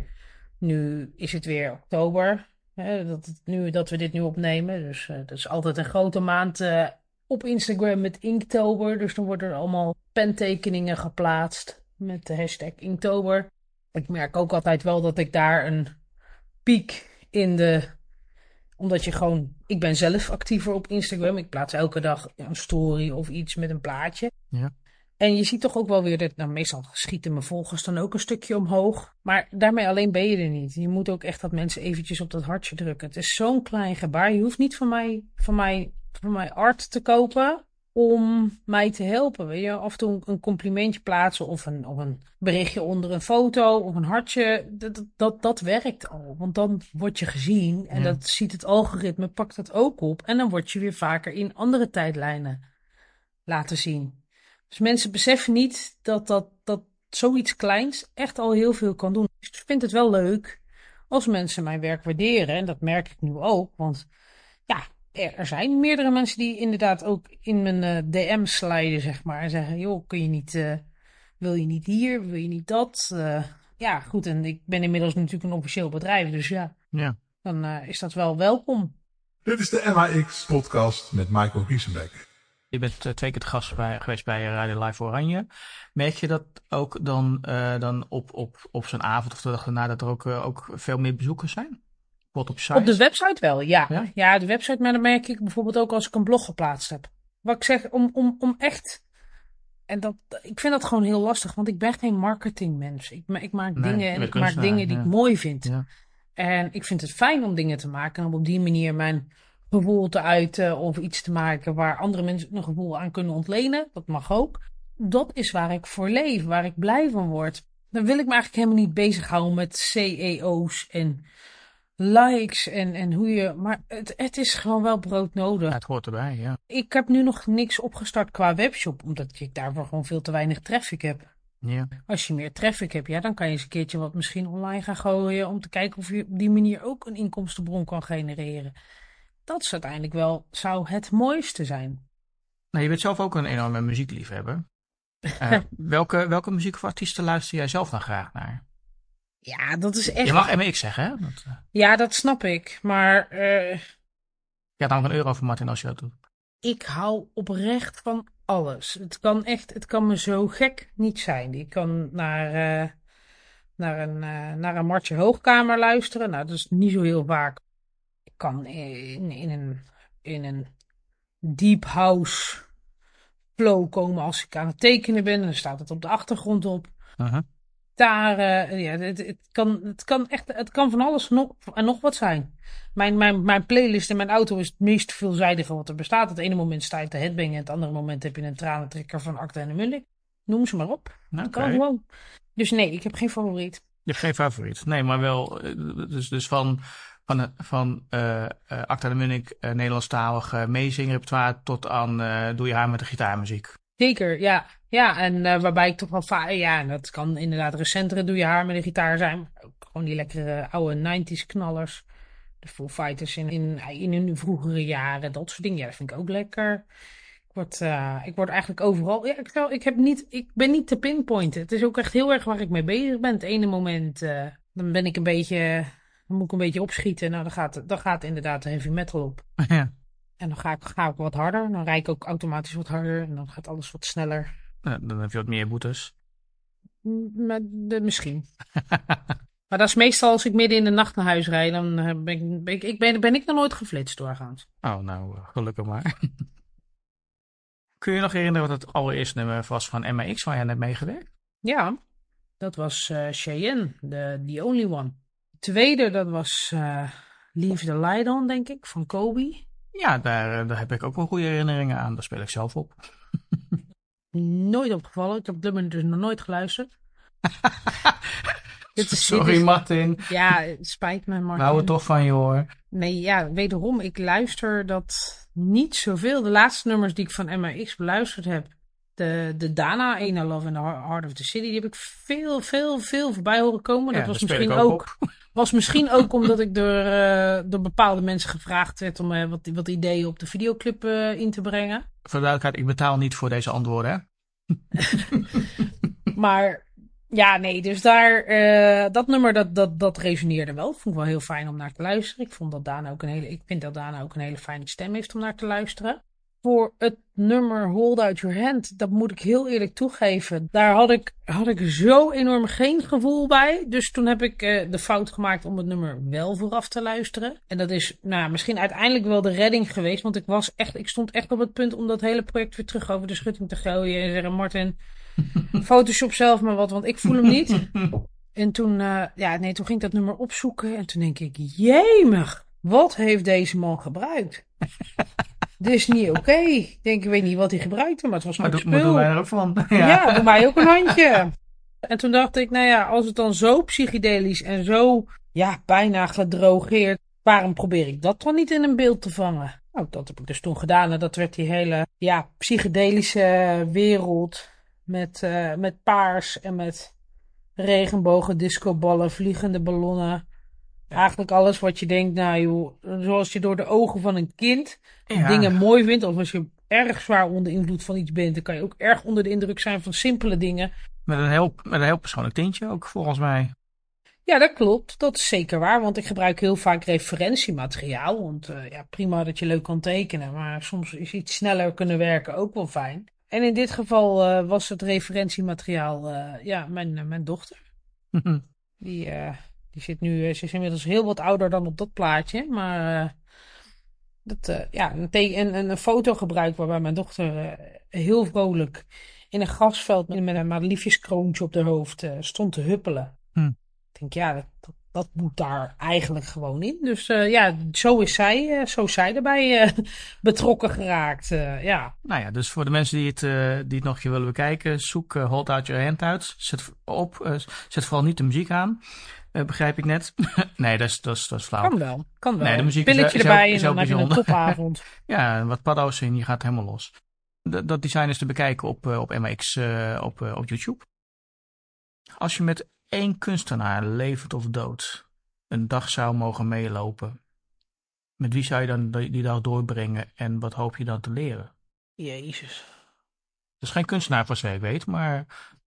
Nu is het weer oktober, hè, dat, het nu, dat we dit nu opnemen. Dus uh, dat is altijd een grote maand uh, op Instagram met Inktober. Dus dan worden er allemaal pentekeningen geplaatst met de hashtag Inktober. Ik merk ook altijd wel dat ik daar een piek in de... Omdat je gewoon... Ik ben zelf actiever op Instagram. Ik plaats elke dag een story of iets met een plaatje. Ja. En je ziet toch ook wel weer dat... Nou, meestal schieten mijn volgers dan ook een stukje omhoog. Maar daarmee alleen ben je er niet. Je moet ook echt dat mensen eventjes op dat hartje drukken. Het is zo'n klein gebaar. Je hoeft niet van mij, van mij, van mij art te kopen om mij te helpen. Weet je? Af en toe een complimentje plaatsen of een, of een berichtje onder een foto of een hartje. Dat, dat, dat werkt al. Want dan word je gezien en Ja. dat ziet het algoritme, pakt dat ook op. En dan word je weer vaker in andere tijdlijnen laten zien. Dus mensen beseffen niet dat, dat, dat zoiets kleins echt al heel veel kan doen. Dus ik vind het wel leuk als mensen mijn werk waarderen. En dat merk ik nu ook. Want ja, er, er zijn meerdere mensen die inderdaad ook in mijn uh, D M sliden, zeg maar. En zeggen, joh, kun je niet, uh, wil je niet hier, wil je niet dat? Uh, ja, goed. En ik ben inmiddels natuurlijk een officieel bedrijf. Dus ja, Ja. dan uh, is dat wel welkom. Dit is de M A X-podcast met Michael Riesenbeck. Je bent uh, twee keer te gast bij, geweest bij Radio Live Oranje. Merk je dat ook dan, uh, dan op, op, op zo'n avond of de dag daarna dat er ook, uh, ook veel meer bezoekers zijn? Bijvoorbeeld op site? Op de website wel, ja. ja. Ja, de website, maar dan merk ik bijvoorbeeld ook als ik een blog geplaatst heb. Wat ik zeg, om, om, om echt... En dat, ik vind dat gewoon heel lastig, want ik ben geen marketingmens. Ik, ik maak nee, dingen en ik maak dingen die ja. ik mooi vind. Ja. En ik vind het fijn om dingen te maken en om op die manier mijn gevoel te uiten of iets te maken waar andere mensen een gevoel aan kunnen ontlenen. Dat mag ook. Dat is waar ik voor leef, waar ik blij van word. Dan wil ik me eigenlijk helemaal niet bezighouden met C E O's en likes en, en hoe je... Maar het, het is gewoon wel broodnodig. Ja, het hoort erbij, ja. Ik heb nu nog niks opgestart qua webshop, omdat ik daarvoor gewoon veel te weinig traffic heb. Ja. Als je meer traffic hebt, ja, dan kan je eens een keertje wat misschien online gaan gooien om te kijken of je op die manier ook een inkomstenbron kan genereren. Dat is uiteindelijk wel, zou het mooiste zijn. Nou, je bent zelf ook een enorme muziekliefhebber. Uh, welke, welke muziek of artiesten luister jij zelf dan graag naar? Ja, dat is echt... Je mag M X zeggen, hè? Dat, uh... Ja, dat snap ik, maar... Uh... Je hebt namelijk een euro voor Martin als je dat doet. Ik hou oprecht van alles. Het kan echt, het kan me zo gek niet zijn. Ik kan naar, uh, naar een, uh, naar een Martje Hoogkamer luisteren. Nou, dat is niet zo heel vaak. Ik kan in, in een, in een deep house flow komen als ik aan het tekenen ben. En dan staat het op de achtergrond op. Uh-huh. Daar, uh, ja, het, het, kan, het kan echt, het kan van alles nog, en nog wat zijn. Mijn, mijn, mijn playlist in mijn auto is het meest veelzijdige wat er bestaat. Het ene moment sta je te headbangen, het andere moment heb je een tranentrekker van Akda en de Munnik. Noem ze maar op. Okay. Dat kan gewoon. Dus nee, ik heb geen favoriet. Je hebt geen favoriet? Nee, maar wel, dus, dus van, van, van uh, uh, Akda en de Munnik, uh, Nederlandstalige meezingrepertoire tot aan uh, Doe je haar met de gitaarmuziek. Zeker, ja. Ja, en uh, waarbij ik toch wel vaak, ja, en dat kan inderdaad recentere Doe je haar met de gitaar zijn. Maar ook gewoon die lekkere oude negentig knallers. De Foo Fighters in, in, in hun vroegere jaren, dat soort dingen. Ja, dat vind ik ook lekker. Ik word, uh, ik word eigenlijk overal, ja, ik, ik, heb niet, ik ben niet te pinpointen. Het is ook echt heel erg waar ik mee bezig ben. Het ene moment, uh, dan ben ik een beetje, dan moet ik een beetje opschieten. Nou, dan gaat, dan gaat inderdaad de heavy metal op. Ja. En dan ga ik, ga ik wat harder. Dan rijd ik ook automatisch wat harder. En dan gaat alles wat sneller. Ja, dan heb je wat meer boetes. M- de, misschien. Maar dat is meestal als ik midden in de nacht naar huis rijd. Dan ben ik, ben ik, ik ben, ben ik nog nooit geflitst doorgaans. Oh, nou, gelukkig maar. Kun je nog herinneren wat het allereerste nummer was van M A X waar jij net meegewerkt? Ja, dat was uh, Cheyenne, the, the Only One. De tweede, dat was uh, Leave the Light On, denk ik, van Kobe. Ja, daar, daar heb ik ook wel goede herinneringen aan. Daar speel ik zelf op. Nooit opgevallen. Ik heb het nummer dus nog nooit geluisterd. dit is, Sorry, dit is, Martin. Ja, het spijt me, Martin. We houden toch van je, hoor. Nee, ja, wederom. Ik luister dat niet zoveel. De laatste nummers die ik van M A X beluisterd heb. De, de Dana, Ain't No Love in the Heart of the City. Die heb ik veel, veel, veel voorbij horen komen. Ja, dat was dat misschien ook, ook, was misschien ook omdat ik door, uh, door bepaalde mensen gevraagd werd om uh, wat, wat ideeën op de videoclip uh, in te brengen. Voor de duidelijkheid, ik betaal niet voor deze antwoorden, hè? Maar ja, nee, dus daar, uh, dat nummer, dat, dat, dat resoneerde wel. Dat vond ik wel heel fijn om naar te luisteren. Ik vond dat Dana ook een hele, ik vind dat Dana ook een hele fijne stem heeft om naar te luisteren. Voor het nummer Hold Out Your Hand, dat moet ik heel eerlijk toegeven. Daar had ik, had ik zo enorm geen gevoel bij. Dus toen heb ik uh, de fout gemaakt om het nummer wel vooraf te luisteren. En dat is nou, misschien uiteindelijk wel de redding geweest. Want ik, was echt, ik stond echt op het punt om dat hele project weer terug over de schutting te gooien. En zeggen, Martin, Photoshop zelf maar wat, want ik voel hem niet. En toen, uh, ja, nee, toen ging ik dat nummer opzoeken. En toen denk ik, jemig, wat heeft deze man gebruikt? Dit is niet oké. Okay. Ik denk, ik weet niet wat hij gebruikte, maar het was mijn spul. Maar doen wij er ook van. Ja. ja, doe mij ook een handje. En toen dacht ik, nou ja, als het dan zo psychedelisch en zo, ja, bijna gedrogeerd, waarom probeer ik dat dan niet in een beeld te vangen? Nou, dat heb ik dus toen gedaan en dat werd die hele, ja, psychedelische wereld met, uh, met paars en met regenbogen, discoballen, vliegende ballonnen. Ja. Eigenlijk alles wat je denkt, nou joh, zoals je door de ogen van een kind ja. dingen mooi vindt. Of als je erg zwaar onder invloed van iets bent, dan kan je ook erg onder de indruk zijn van simpele dingen. Met een heel, met een heel persoonlijk tintje ook volgens mij. Ja, dat klopt. Dat is zeker waar. Want ik gebruik heel vaak referentiemateriaal. Want uh, ja, prima dat je leuk kan tekenen. Maar soms is iets sneller kunnen werken ook wel fijn. En in dit geval uh, was het referentiemateriaal uh, ja, mijn, uh, mijn dochter. die, uh, die zit nu, uh, ze is inmiddels heel wat ouder dan op dat plaatje. Maar uh, dat, uh, ja, een, een, een foto gebruikt waarbij mijn dochter uh, heel vrolijk in een grasveld met, met een madeliefjeskroontje op haar hoofd uh, stond te huppelen. Hm. Ik denk, ja, dat, dat moet daar eigenlijk gewoon in. Dus uh, ja, zo is zij, uh, zo is zij erbij uh, betrokken geraakt. Uh, ja. Nou ja, dus voor de mensen die het, uh, die het nog een keer willen bekijken, zoek uh, Hold Out Your Handouts. Zet op, uh, zet vooral niet de muziek aan. Uh, begrijp ik net. nee, dat is, dat is, dat is flauw. Kan wel, kan wel. Nee, de muziek Pilletje is, erbij is en dan heb je een topavond. ja, wat paddo's en je gaat helemaal los. D- dat design is te bekijken op, uh, op M X, uh, op, uh, op YouTube. Als je met één kunstenaar, levend of dood, een dag zou mogen meelopen, met wie zou je dan die dag doorbrengen en wat hoop je dan te leren? Jezus. Dat is geen kunstenaar voor zover ik weet, maar...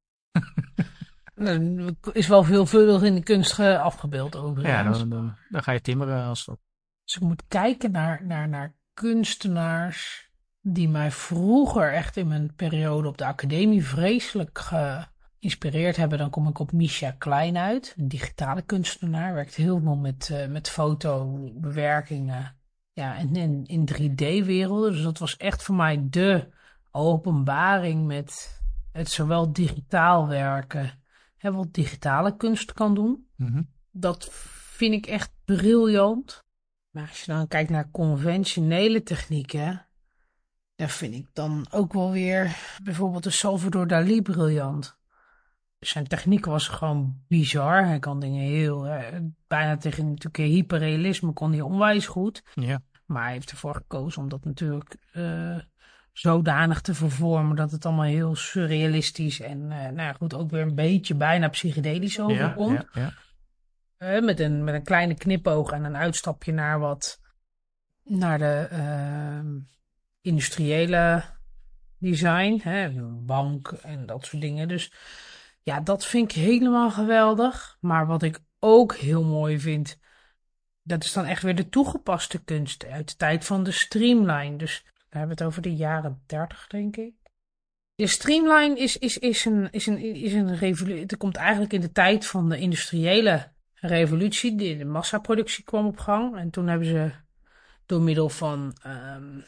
Er is wel veelvuldig in de kunst afgebeeld overigens. Ja, dan, dan, dan ga je timmeren als dat. Dus ik moet kijken naar, naar, naar kunstenaars die mij vroeger echt in mijn periode op de academie vreselijk geïnspireerd hebben. Dan kom ik op Misha Klein uit, een digitale kunstenaar. Werkt heel veel met, uh, met fotobewerkingen ja, en in, in drie D-werelden. Dus dat was echt voor mij de openbaring met het zowel digitaal werken, hè, wat digitale kunst kan doen. Mm-hmm. Dat vind ik echt briljant. Maar als je dan kijkt naar conventionele technieken, daar vind ik dan ook wel weer bijvoorbeeld de Salvador Dalí briljant. Zijn techniek was gewoon bizar. Hij kan dingen heel, eh, bijna tegen natuurlijk hyperrealisme kon hij onwijs goed. Ja. Maar hij heeft ervoor gekozen om dat natuurlijk uh, zodanig te vervormen dat het allemaal heel surrealistisch en uh, nou ja, goed, ook weer een beetje bijna psychedelisch overkomt. Ja, ja, ja. Uh, met, een, met een kleine knipoog en een uitstapje naar wat naar de uh, industriële design, hè, een bank en dat soort dingen. Dus ja, dat vind ik helemaal geweldig. Maar wat ik ook heel mooi vind, dat is dan echt weer de toegepaste kunst uit de tijd van de streamline. Dus daar hebben we het over de jaren dertig, denk ik. De streamline is, is, is een, is een, is een revolutie. Het komt eigenlijk in de tijd van de industriële revolutie. De, de massaproductie kwam op gang. En toen hebben ze door middel van um,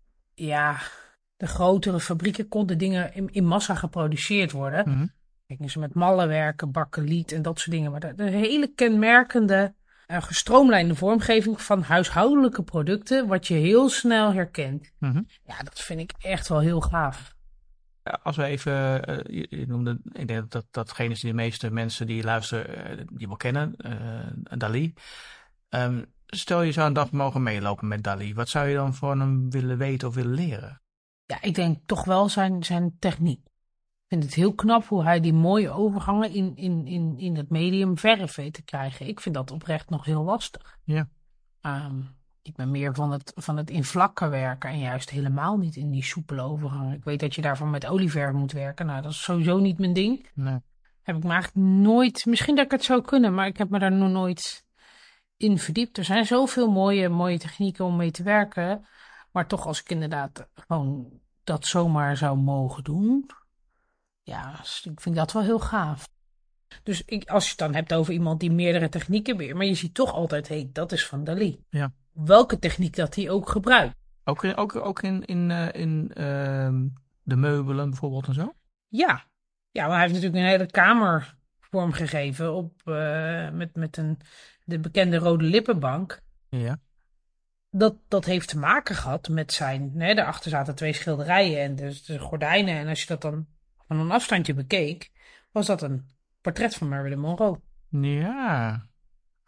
ja, de grotere fabrieken konden dingen in, in massa geproduceerd worden. Mm-hmm. Kijk, ze met mallen werken, bakkeliet en dat soort dingen. Maar de, de hele kenmerkende uh, gestroomlijnde vormgeving van huishoudelijke producten, wat je heel snel herkent. Mm-hmm. Ja, dat vind ik echt wel heel gaaf. Als we even, uh, je, je noemde, ik denk dat, dat datgene is die de meeste mensen die luisteren, uh, die wel kennen, uh, Dalí. Um, stel je zou een dag mogen meelopen met Dalí. Wat zou je dan van hem willen weten of willen leren? Ja, ik denk toch wel zijn, zijn techniek. Ik vind het heel knap hoe hij die mooie overgangen in, in, in, in het medium verf weet te krijgen. Ik vind dat oprecht nog heel lastig. Ja. Um, ik ben meer van het, van het in vlakken werken en juist helemaal niet in die soepele overgangen. Ik weet dat je daarvoor met olieverf moet werken. Nou, dat is sowieso niet mijn ding. Nee. Heb ik me eigenlijk nooit, misschien dat ik het zou kunnen, maar ik heb me daar nog nooit in verdiept. Er zijn zoveel mooie, mooie technieken om mee te werken. Maar toch, als ik inderdaad gewoon dat zomaar zou mogen doen, ja, ik vind dat wel heel gaaf. Dus ik, als je het dan hebt over iemand die meerdere technieken weer, maar je ziet toch altijd, hé, hey, dat is van Dalí. Ja. Welke techniek dat hij ook gebruikt. Ook in, ook, ook in, in, uh, in uh, de meubelen bijvoorbeeld en zo? Ja. Ja, maar hij heeft natuurlijk een hele kamer vormgegeven op, uh, met, met een, de bekende rode lippenbank. Ja. Dat, dat heeft te maken gehad met zijn, hè, daarachter zaten twee schilderijen en dus de gordijnen. En als je dat dan van een afstandje bekeek, was dat een portret van Marilyn Monroe. Ja.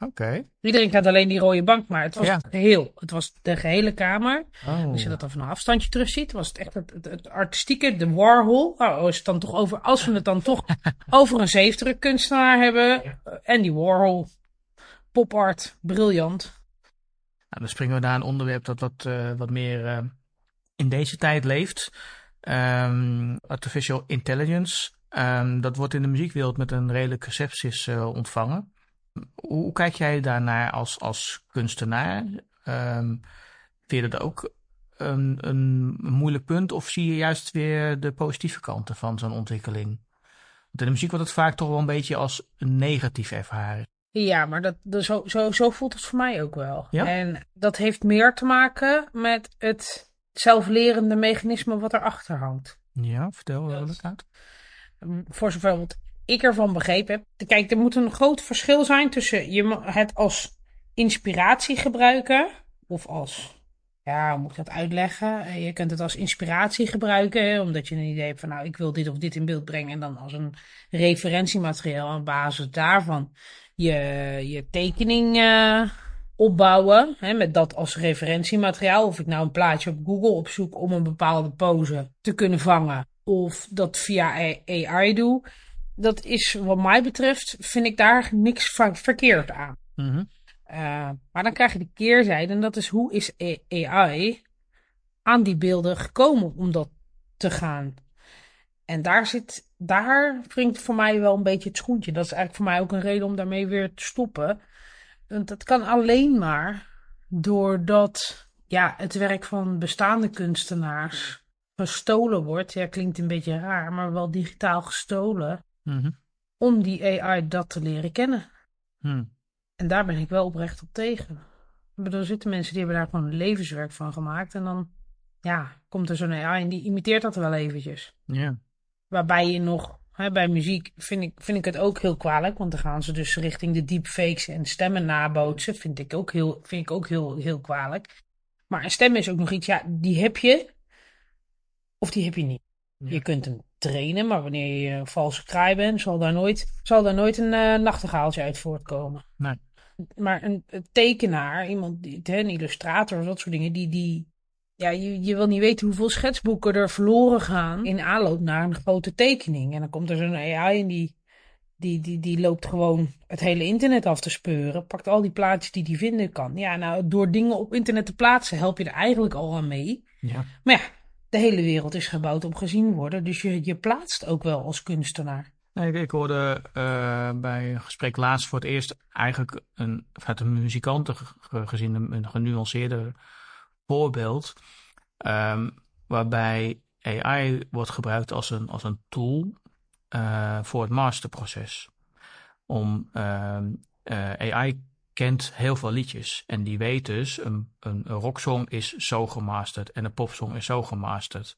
Oké. Iedereen kent alleen die rode bank, maar het was Ja. het geheel. Het was de gehele kamer. Oh. Als je dat dan van een afstandje terugziet, was het echt het, het, het artistieke, de Warhol. Oh, is het dan toch over, als we het dan toch over een zeventig kunstenaar hebben. Uh, Andy Warhol, pop art, briljant. Nou, dan springen we naar een onderwerp dat wat, uh, wat meer uh, in deze tijd leeft. Um, artificial intelligence. Um, dat wordt in de muziekwereld met een redelijke sceptisch uh, ontvangen. Hoe, hoe kijk jij daarnaar als, als kunstenaar? Um, vind je dat ook een, een moeilijk punt? Of zie je juist weer de positieve kanten van zo'n ontwikkeling? Want in de muziek wordt het vaak toch wel een beetje als negatief ervaren. Ja, maar dat, dat, zo, zo, zo voelt het voor mij ook wel. Ja? En dat heeft meer te maken met het zelflerende mechanisme wat erachter hangt. Ja, vertel wel het uit. Voor zover wat ik ervan begrepen heb. Kijk, er moet een groot verschil zijn tussen je het als inspiratie gebruiken. Of als, ja, hoe moet ik dat uitleggen? Je kunt het als inspiratie gebruiken. Omdat je een idee hebt van, nou, ik wil dit of dit in beeld brengen. En dan als een referentiemateriaal aan basis daarvan je, je tekening uh, opbouwen. Hè, met dat als referentiemateriaal. Of ik nou een plaatje op Google opzoek om een bepaalde pose te kunnen vangen. Of dat via A I doe. Dat is wat mij betreft, vind ik daar niks verkeerd aan. Mm-hmm. Uh, maar dan krijg je de keerzijde. En dat is, hoe is A I aan die beelden gekomen om dat te gaan? En daar zit, daar wringt voor mij wel een beetje het schoentje. Dat is eigenlijk voor mij ook een reden om daarmee weer te stoppen. Want dat kan alleen maar doordat ja, het werk van bestaande kunstenaars gestolen wordt. Ja, klinkt een beetje raar, maar wel digitaal gestolen. Mm-hmm. Om die A I dat te leren kennen. Mm. En daar ben ik wel oprecht op tegen. Ik bedoel, er zitten mensen die hebben daar gewoon een levenswerk van gemaakt. En dan, ja, komt er zo'n A I en die imiteert dat wel eventjes. Ja. Yeah. Waarbij je nog, hè, bij muziek vind ik, vind ik het ook heel kwalijk. Want dan gaan ze dus richting de deepfakes en stemmen nabootsen. Vind ik ook heel, vind ik ook heel, heel kwalijk. Maar een stem is ook nog iets, ja, die heb je. Of die heb je niet. Ja. Je kunt hem trainen, maar wanneer je een valse kraai bent, zal daar nooit, zal daar nooit een uh, nachtegaaltje uit voortkomen. Nee. Maar een, een tekenaar, iemand, die, een illustrator of dat soort dingen, die, die ja, je, je wil niet weten hoeveel schetsboeken er verloren gaan in aanloop naar een grote tekening. En dan komt er zo'n A I en die, die, die, die loopt gewoon het hele internet af te speuren, pakt al die plaatjes die die vinden kan. Ja, nou, door dingen op internet te plaatsen help je er eigenlijk al aan mee. Ja. Maar ja, de hele wereld is gebouwd om gezien worden, dus je, je plaatst ook wel als kunstenaar. Nee, ik, ik hoorde uh, bij een gesprek laatst voor het eerst eigenlijk een, vanuit een muzikanten gezien een, een genuanceerder voorbeeld. Um, waarbij A I wordt gebruikt als een, als een tool uh, voor het masterproces. Om, uh, uh, A I kent heel veel liedjes en die weet dus, een, een, een rocksong is zo gemasterd en een popsong is zo gemasterd.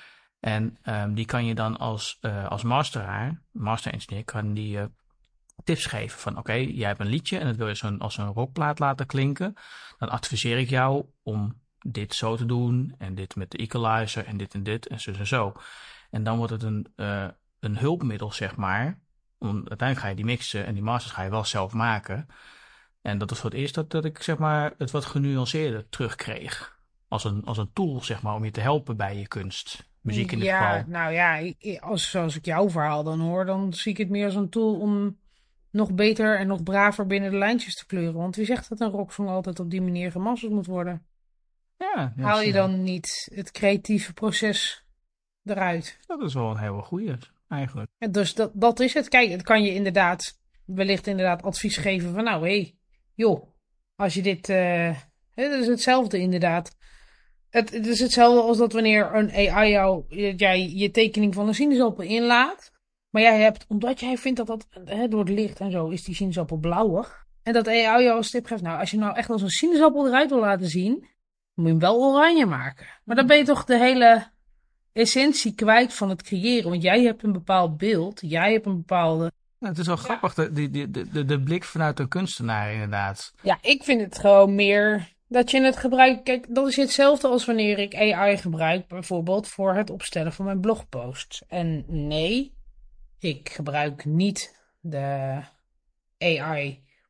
En um, die kan je dan als, uh, als masteraar, master engineer, kan die uh, tips geven van oké, okay, jij hebt een liedje en dat wil je zo'n, als een rockplaat laten klinken. Dan adviseer ik jou om dit zo te doen en dit met de equalizer en dit en dit en zo en zo. En dan wordt het een, uh, een hulpmiddel, zeg maar. Om, uiteindelijk ga je die mixen en die masters ga je wel zelf maken. En dat is voor het eerst dat, dat ik zeg maar het wat genuanceerder terugkreeg. Als een, als een tool, zeg maar, om je te helpen bij je kunst. Muziek in dit ja, geval. Nou ja, als, als ik jouw verhaal dan hoor, dan zie ik het meer als een tool om nog beter en nog braver binnen de lijntjes te kleuren. Want wie zegt dat een rocksong altijd op die manier gemasterd moet worden? Ja, ja, haal je dan niet het creatieve proces eruit? Dat is wel een hele goeie, eigenlijk. Ja, dus dat, dat is het. Kijk, het kan je inderdaad, wellicht inderdaad advies geven van nou, hé, hey, joh, als je dit, uh, het is hetzelfde inderdaad. Het, het is hetzelfde als dat wanneer een A I jou, jij je tekening van een sinaasappel inlaat. Maar jij hebt, omdat jij vindt dat dat, hè, door het licht en zo, is die sinaasappel blauwig. En dat A I jou een tip geeft, nou, als je nou echt als een sinaasappel eruit wil laten zien, dan moet je hem wel oranje maken. Maar dan ben je toch de hele essentie kwijt van het creëren. Want jij hebt een bepaald beeld, jij hebt een bepaalde... Nou, het is wel ja. grappig, de, de, de, de, de blik vanuit een kunstenaar inderdaad. Ja, ik vind het gewoon meer dat je het gebruikt. Kijk, dat is hetzelfde als wanneer ik A I gebruik, bijvoorbeeld voor het opstellen van mijn blogposts. En nee, ik gebruik niet de A I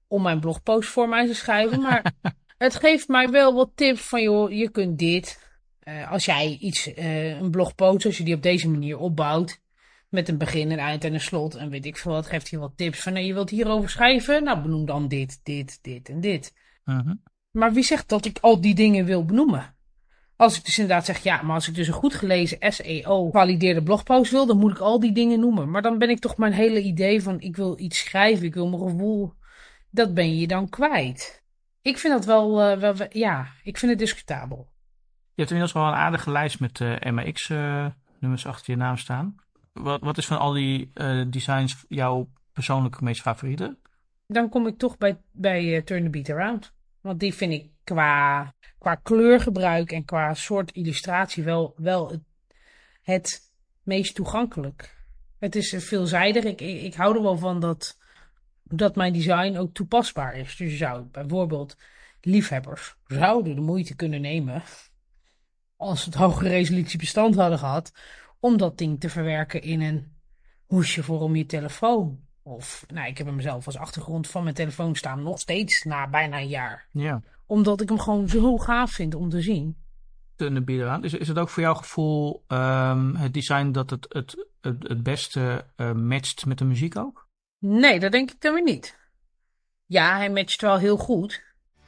om mijn blogpost voor mij te schrijven. Maar het geeft mij wel wat tips van, joh, je kunt dit. Uh, als jij iets, uh, een blogpost, als je die op deze manier opbouwt. Met een begin, een eind en een slot. En weet ik veel wat, geeft hij wat tips van, nee, je wilt hierover schrijven? Nou, benoem dan dit, dit, dit en dit. Uh-huh. Maar wie zegt dat ik al die dingen wil benoemen? Als ik dus inderdaad zeg, ja, maar als ik dus een goed gelezen S E O-valideerde blogpost wil, dan moet ik al die dingen noemen. Maar dan ben ik toch mijn hele idee van, ik wil iets schrijven, ik wil mijn gevoel, dat ben je dan kwijt. Ik vind dat wel, uh, wel ja, ik vind het discutabel. Je hebt inmiddels wel een aardige lijst met uh, M A X-nummers uh, achter je naam staan. Wat, wat is van al die uh, designs jouw persoonlijke meest favoriete? Dan kom ik toch bij, bij uh, Turn the Beat Around. Want die vind ik qua, qua kleurgebruik en qua soort illustratie wel, wel het, het meest toegankelijk. Het is veelzijdig. Ik, ik, ik hou er wel van dat, dat mijn design ook toepasbaar is. Dus je zou bijvoorbeeld liefhebbers zouden de moeite kunnen nemen, als ze het hoge resolutiebestand hadden gehad, om dat ding te verwerken in een hoesje voor om je telefoon. Of, nou, ik heb hem zelf als achtergrond van mijn telefoon staan, nog steeds na bijna een jaar. Ja. Omdat ik hem gewoon zo gaaf vind om te zien. Turn the Beat Around. Is, is het ook voor jouw gevoel um, het design dat het het, het, het beste uh, matcht met de muziek ook? Nee, dat denk ik dan weer niet. Ja, hij matcht wel heel goed.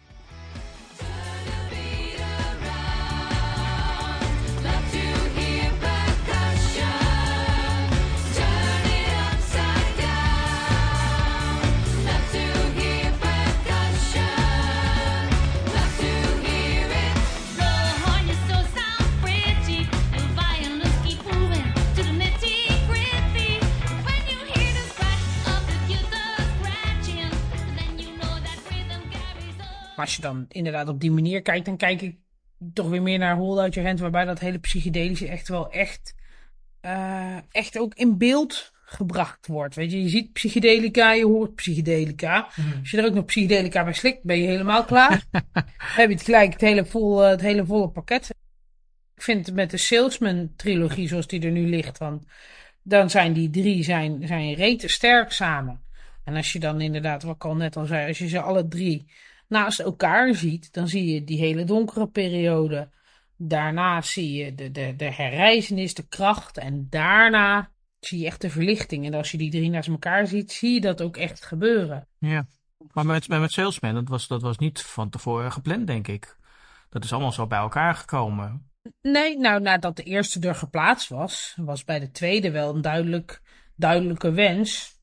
Maar als je dan inderdaad op die manier kijkt, dan kijk ik toch weer meer naar Hold Out Your Hand, waarbij dat hele psychedelische echt wel echt, uh, echt ook in beeld gebracht wordt. Weet je, je ziet psychedelica, je hoort psychedelica. Mm. Als je er ook nog psychedelica bij slikt, ben je helemaal klaar. Heb je het gelijk het hele, vol, het hele volle pakket. Ik vind met de Salesman trilogie zoals die er nu ligt, dan, dan zijn die drie zijn, zijn rete sterk samen. En als je dan inderdaad, wat ik al net al zei, als je ze alle drie naast elkaar ziet, dan zie je die hele donkere periode. Daarna zie je de, de, de herreizenis, de kracht. En daarna zie je echt de verlichting. En als je die drie naast elkaar ziet, zie je dat ook echt gebeuren. Ja, maar met, met Salesman, dat was, dat was niet van tevoren gepland, denk ik. Dat is allemaal zo bij elkaar gekomen. Nee, nou nadat de eerste er geplaatst was, was bij de tweede wel een duidelijk, duidelijke wens.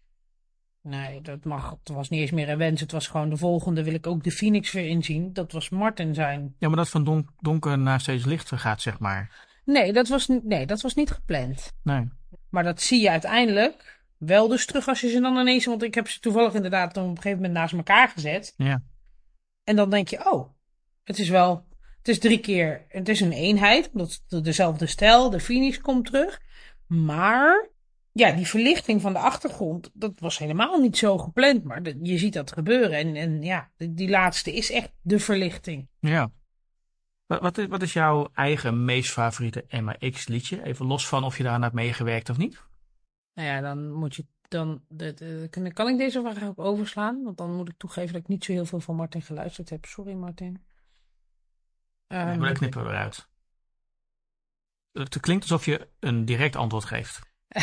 Nee, dat mag, het was niet eens meer een wens. Het was gewoon de volgende, wil ik ook de Phoenix weer inzien. Dat was Martin zijn. Ja, maar dat van don- donker naar steeds lichter gaat, zeg maar. Nee, dat was, nee, dat was niet gepland. Nee. Maar dat zie je uiteindelijk wel dus terug als je ze dan ineens, want ik heb ze toevallig inderdaad op een gegeven moment naast elkaar gezet. Ja. En dan denk je, oh, het is wel, het is drie keer, het is een eenheid. Dat is dezelfde stijl, de Phoenix komt terug. Maar ja, die verlichting van de achtergrond, dat was helemaal niet zo gepland. Maar de, je ziet dat gebeuren. En, en ja, die, die laatste is echt de verlichting. Ja. Wat, wat, is, wat is jouw eigen meest favoriete M A X liedje? Even los van of je daaraan hebt meegewerkt of niet. Nou ja, dan moet je, dan, de, de, kan, kan ik deze vraag ook overslaan? Want dan moet ik toegeven dat ik niet zo heel veel van Martin geluisterd heb. Sorry Martin. Um, nee, maar dan knippen we eruit. Het klinkt alsof je een direct antwoord geeft.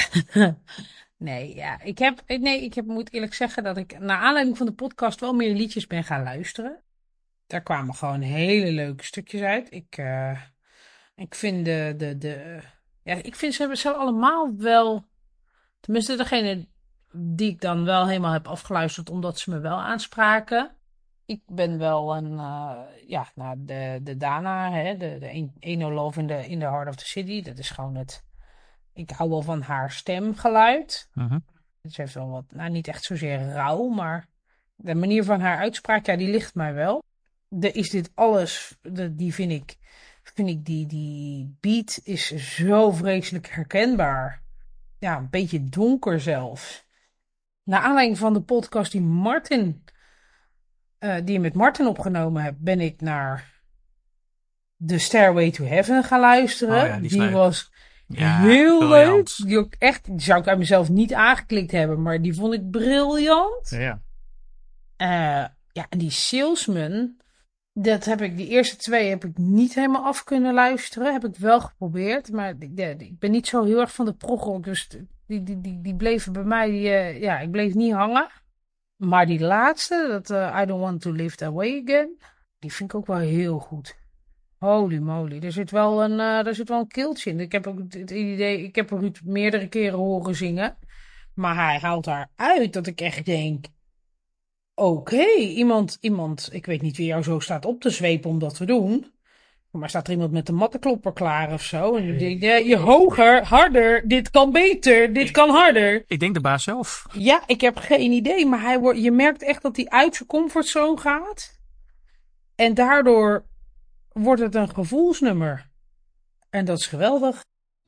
nee, ja, ik heb, nee, ik heb, moet eerlijk zeggen dat ik naar aanleiding van de podcast wel meer liedjes ben gaan luisteren. Daar kwamen gewoon hele leuke stukjes uit. Ik, uh, ik vind de, de, de, ja, ik vind ze hebben ze allemaal wel, tenminste degene die ik dan wel helemaal heb afgeluisterd omdat ze me wel aanspraken. Ik ben wel een, uh, ja, nou, de, de Dana, hè, de, de Ain't No Love in the, in the Heart of the City. Dat is gewoon het, ik hou wel van haar stemgeluid. Uh-huh. Ze heeft wel wat, nou niet echt zozeer rauw, maar de manier van haar uitspraak, ja, die ligt mij wel. De Is Dit Alles, de, die vind ik, vind ik die, die beat is zo vreselijk herkenbaar. Ja, een beetje donker zelfs. Naar aanleiding van de podcast die Martin, uh, die je met Martin opgenomen hebt, ben ik naar The Stairway to Heaven gaan luisteren. Oh ja, die die was ja, heel briljant. leuk. Die ook echt, die zou ik uit mezelf niet aangeklikt hebben, maar die vond ik briljant. Ja. Uh, ja, en die Salesman, dat heb ik, die eerste twee heb ik niet helemaal af kunnen luisteren. Heb ik wel geprobeerd, maar ja, ik ben niet zo heel erg van de progrock, dus die, die, die, die bleven bij mij, die, uh, ja, ik bleef niet hangen. Maar die laatste, dat uh, I Don't Want To Live That Way Again, die vind ik ook wel heel goed. Holy moly, er zit wel een, uh, er zit wel een keeltje in. Ik heb ook het idee, ik heb Ruud meerdere keren horen zingen, maar hij haalt daar uit dat ik echt denk, oké, okay, iemand, iemand, ik weet niet wie jou zo staat op te zwepen om dat te doen, maar staat er iemand met de mattenklopper klaar of zo? En je denkt, ja, je hoger, harder, dit kan beter, dit kan harder. Ik denk de baas zelf. Ja, ik heb geen idee, maar hij wordt, je merkt echt dat hij uit zijn comfortzone gaat. En daardoor wordt het een gevoelsnummer. En dat is geweldig.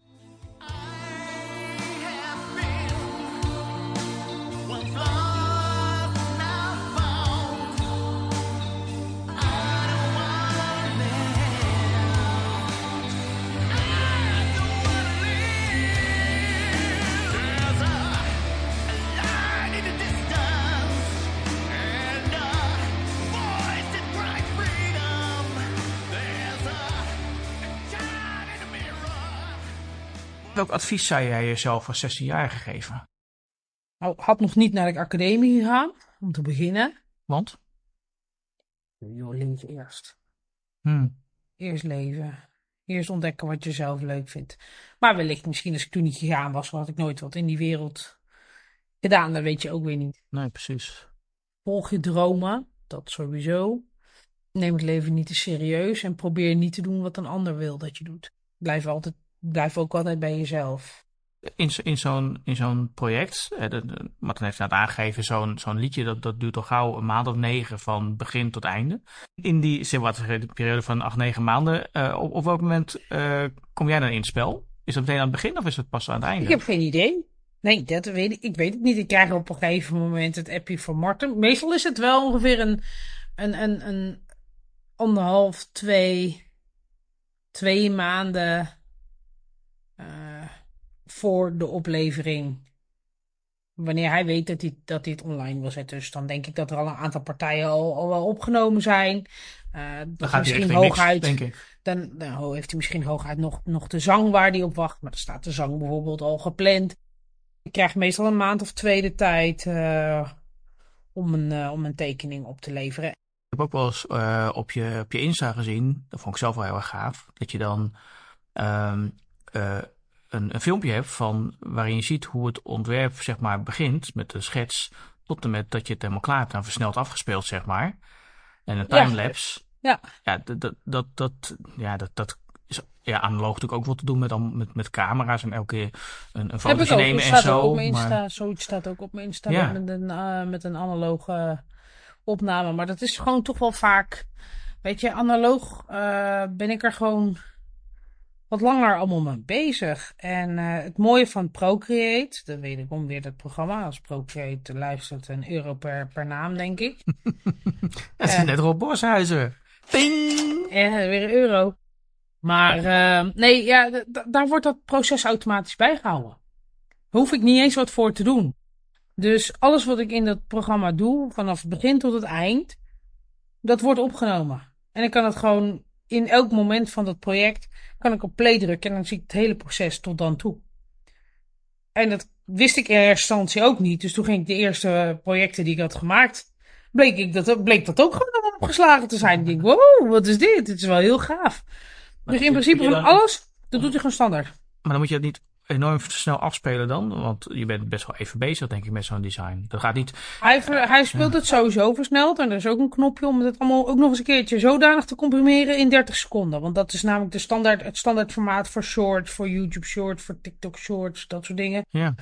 Welk advies zou jij jezelf als zestienjarige geven? Nou, had nog niet naar de academie gegaan, om te beginnen. Want? Joh, leef eerst. Hmm. Eerst leven. Eerst ontdekken wat je zelf leuk vindt. Maar wellicht, misschien als ik toen niet gegaan was, had ik nooit wat in die wereld gedaan. Dat weet je ook weer niet. Nee, precies. Volg je dromen, dat sowieso. Neem het leven niet te serieus en probeer niet te doen wat een ander wil dat je doet. Blijf altijd Blijf ook altijd bij jezelf. In, in zo'n in zo'n project, eh, de, de, Martin heeft net aangegeven, zo'n, zo'n liedje, dat, dat duurt al gauw een maand of negen van begin tot einde. In die zeg wat, de periode van acht, negen maanden, uh, op, op welk moment uh, kom jij dan in het spel? Is dat meteen aan het begin of is het pas aan het einde? Ik heb geen idee. Nee, dat weet ik. Ik weet het niet. Ik krijg op een gegeven moment het appje van Martin. Meestal is het wel ongeveer een, een, een, een anderhalf, twee, twee maanden Uh, voor de oplevering. Wanneer hij weet dat hij, dat hij het online wil zetten. Dus dan denk ik dat er al een aantal partijen al, al wel opgenomen zijn. Uh, dan gaat misschien hij hooguit. Denk ik. Dan nou, heeft hij misschien hooguit nog, nog de zang waar hij op wacht. Maar dan staat de zang bijvoorbeeld al gepland. Ik krijg meestal een maand of twee de tijd uh, om, een, uh, om een tekening op te leveren. Ik heb ook wel eens uh, op, je, op je Insta gezien. Dat vond ik zelf wel heel erg gaaf. Dat je dan Um, Uh, een, een filmpje hebt van waarin je ziet hoe het ontwerp zeg maar begint met de schets tot en met dat je het helemaal klaar hebt en versneld afgespeeld zeg maar en een timelapse. Ja. Ja, dat dat dat dat ja dat dat is ja analoog natuurlijk ook wel te doen met met met camera's en elke keer een, een fotootje nemen en zo. Ook op mijn Insta, maar... Zoiets staat ook op mijn Insta ja. met een uh, met een analoge opname, maar dat is gewoon toch wel vaak, weet je, analoog uh, ben ik er gewoon wat langer allemaal mee bezig. En uh, het mooie van Procreate, dat weet ik om weer dat programma, als Procreate luistert een euro per, per naam, denk ik. Dat is uh, net Rob Borshuizen. Ping! Ja, weer een euro. Maar uh, nee, ja, d- d- daar wordt dat proces automatisch bijgehouden. Daar hoef ik niet eens wat voor te doen. Dus alles wat ik in dat programma doe, vanaf het begin tot het eind, dat wordt opgenomen. En ik kan het gewoon in elk moment van dat project kan ik op play drukken en dan zie ik het hele proces tot dan toe. En dat wist ik in eerste instantie ook niet. Dus toen ging ik de eerste projecten die ik had gemaakt, bleek, ik dat, bleek dat ook gewoon opgeslagen te zijn. Ik denk, wow, wat is dit? Dit is wel heel gaaf. Maar dus in principe van dan... alles, dat doet hij gewoon standaard. Maar dan moet je het niet enorm snel afspelen dan? Want je bent best wel even bezig, denk ik, met zo'n design. Dat gaat niet... Hij, hij speelt ja. het sowieso versneld. En er is ook een knopje om het allemaal ook nog eens een keertje zodanig te comprimeren in dertig seconden. Want dat is namelijk de standaard, het standaard formaat voor shorts, voor YouTube shorts, voor TikTok shorts, dat soort dingen. Ja.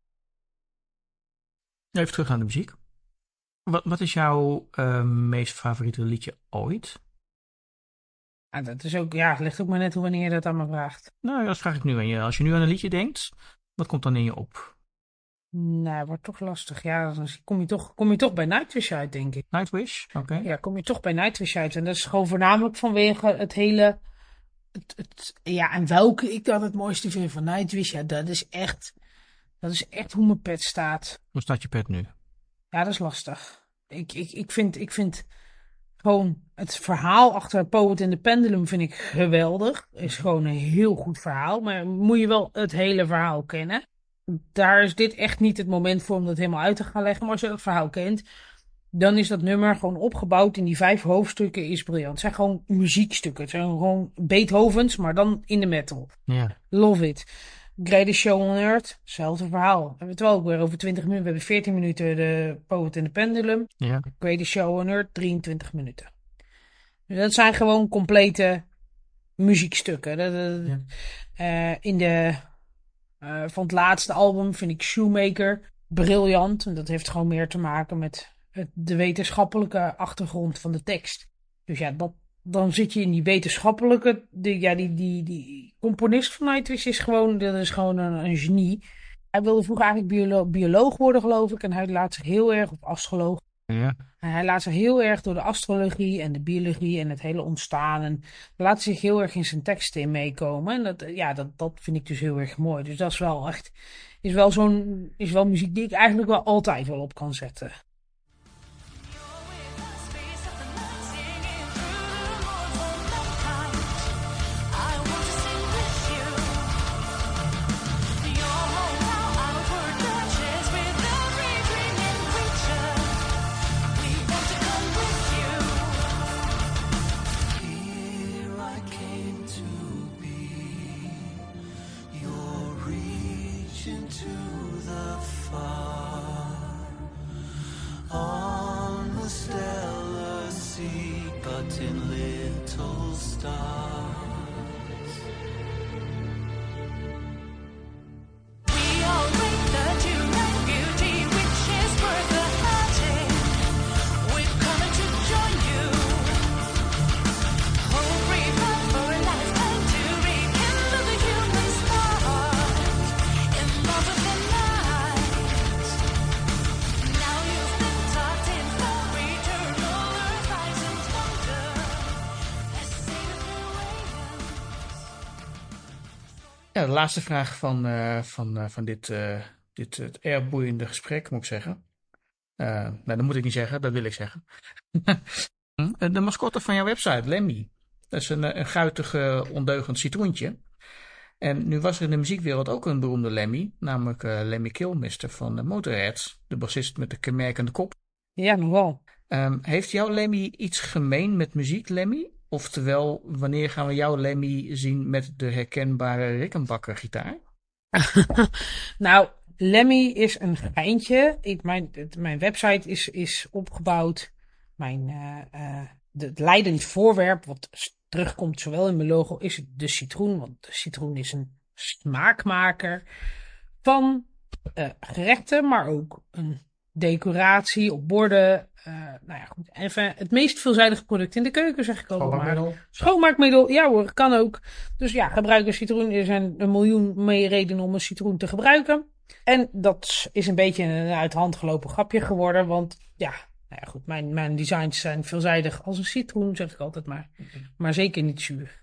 Even terug naar de muziek. Wat, wat is jouw uh, meest favoriete liedje ooit? Ja, dat is ook, ja, het ligt ook maar net hoe wanneer je dat aan me vraagt. Nou, dat vraag ik nu aan je. Als je nu aan een liedje denkt, wat komt dan in je op? Nou, wordt toch lastig. Ja, dan kom je toch, kom je toch bij Nightwish uit, denk ik. Nightwish? Oké. Okay. Ja, kom je toch bij Nightwish uit. En dat is gewoon voornamelijk vanwege het hele... Het, het, ja, en welke ik dan het mooiste vind van Nightwish, ja, dat is echt... Dat is echt hoe mijn pet staat. Hoe staat je pet nu? Ja, dat is lastig. ik, ik, ik, vind, ik vind gewoon het verhaal achter Poet in the Pendulum vind ik geweldig. Is gewoon een heel goed verhaal. Maar moet je wel het hele verhaal kennen. Daar is dit echt niet het moment voor om dat helemaal uit te gaan leggen. Maar als je het verhaal kent, dan is dat nummer gewoon opgebouwd in die vijf hoofdstukken is briljant. Het zijn gewoon muziekstukken. Het zijn gewoon Beethovens, maar dan in de metal. Ja. Love it. Greatest Show on Earth, hetzelfde verhaal. We hebben het wel ook weer over twintig minuten. We hebben veertien minuten de Poet in the Pendulum. Ja. Greatest Show on Earth, drieëntwintig minuten. Dus dat zijn gewoon complete muziekstukken. Dat, dat, Ja. uh, in de, uh, van het laatste album vind ik Shoemaker briljant. En dat heeft gewoon meer te maken met het, de wetenschappelijke achtergrond van de tekst. Dus ja, dat, dan zit je in die wetenschappelijke... De, ja, die, die, die componist van Nightwish is gewoon, dat is gewoon een, een genie. Hij wilde vroeger eigenlijk biolo- bioloog worden, geloof ik. En hij laat zich heel erg op astroloog. Ja. En hij laat zich heel erg door de astrologie en de biologie en het hele ontstaan. En laat zich heel erg in zijn teksten in meekomen. En dat, ja, dat, dat vind ik dus heel erg mooi. Dus dat is wel echt, is wel zo'n, is wel muziek die ik eigenlijk wel altijd wel op kan zetten. Ja, de laatste vraag van, uh, van, uh, van dit, uh, dit uh, erg boeiende gesprek, moet ik zeggen. Uh, nou, dat moet ik niet zeggen, dat wil ik zeggen. De mascotte van jouw website, Lemmy. Dat is een, een guitig, ondeugend citroentje. En nu was er in de muziekwereld ook een beroemde Lemmy, namelijk uh, Lemmy Kilmister van de Motorhead, de bassist met de kenmerkende kop. Ja, nogal. Um, heeft jouw Lemmy iets gemeen met muziek, Lemmy? Oftewel, wanneer gaan we jouw Lemmy zien met de herkenbare Rickenbacker gitaar? Nou, Lemmy is een geintje. Ik, mijn, het, mijn website is, is opgebouwd. Mijn, uh, uh, de, het leidend voorwerp, wat terugkomt zowel in mijn logo, is de citroen. Want de citroen is een smaakmaker van uh, gerechten, maar ook een decoratie op borden. Uh, nou ja, goed. Even het meest veelzijdige product in de keuken, zeg ik al. Schoonmaakmiddel. Schoonmaakmiddel, ja hoor, kan ook. Dus ja, gebruik een citroen. Er zijn een miljoen meer redenen om een citroen te gebruiken. En dat is een beetje een uit de hand gelopen grapje geworden. Want ja, nou ja goed, mijn, mijn designs zijn veelzijdig als een citroen, zeg ik altijd maar. Maar zeker niet zuur.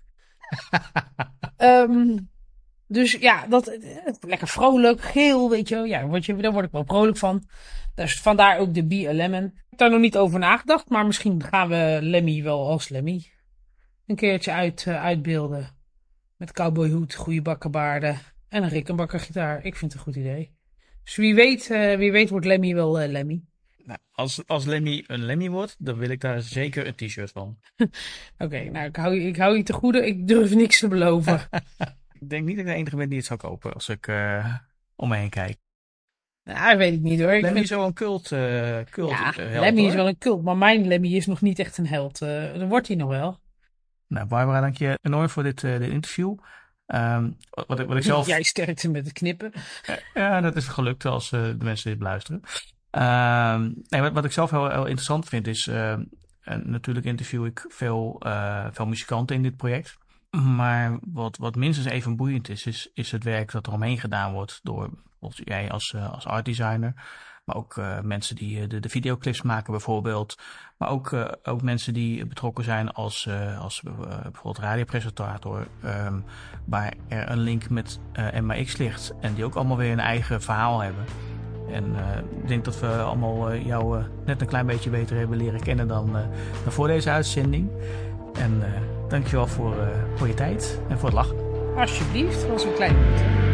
um, dus ja, dat, lekker vrolijk, geel, weet je. Ja, word je, daar word ik wel vrolijk van. Dus vandaar ook de Be a Lemon. Ik heb daar nog niet over nagedacht, maar misschien gaan we Lemmy wel als Lemmy een keertje uit, uh, uitbeelden. Met cowboyhoed, goede bakkenbaarden en een Rickenbacker gitaar. Ik vind het een goed idee. Dus wie weet, uh, wie weet wordt Lemmy wel uh, Lemmy. Nou, als, als Lemmy een Lemmy wordt, dan wil ik daar zeker een t-shirt van. Oké, okay, nou ik hou, ik hou je te goede. Ik durf niks te beloven. Ik denk niet dat ik de enige ben die het zou kopen als ik uh, om me heen kijk. Nou, dat weet ik niet hoor. Ik Lemmy vind... is wel een cult, uh, cult ja, uh, held, Lemmy hoor. is wel een cult, maar mijn Lemmy is nog niet echt een held. Uh, dan wordt hij nog wel. Nou, Barbara, dank je enorm voor dit, uh, dit interview. Um, wat, wat ik zelf... Jij sterkte met het knippen. Uh, ja, dat is gelukt als uh, de mensen dit beluisteren. Uh, nee, wat, wat ik zelf heel, heel interessant vind is... Uh, natuurlijk interview ik veel, uh, veel muzikanten in dit project. Maar wat, wat minstens even boeiend is, is, is het werk dat er omheen gedaan wordt door jij als, uh, als art designer. Maar ook uh, mensen die uh, de, de videoclips maken bijvoorbeeld. Maar ook, uh, ook mensen die betrokken zijn als, uh, als uh, bijvoorbeeld radiopresentator. Um, waar er een link met uh, M A X ligt. En die ook allemaal weer een eigen verhaal hebben. En uh, ik denk dat we allemaal uh, jou uh, net een klein beetje beter hebben leren kennen dan, uh, dan voor deze uitzending. En uh, dankjewel voor, uh, voor je tijd en voor het lachen. Alsjeblieft, dat was een klein beetje.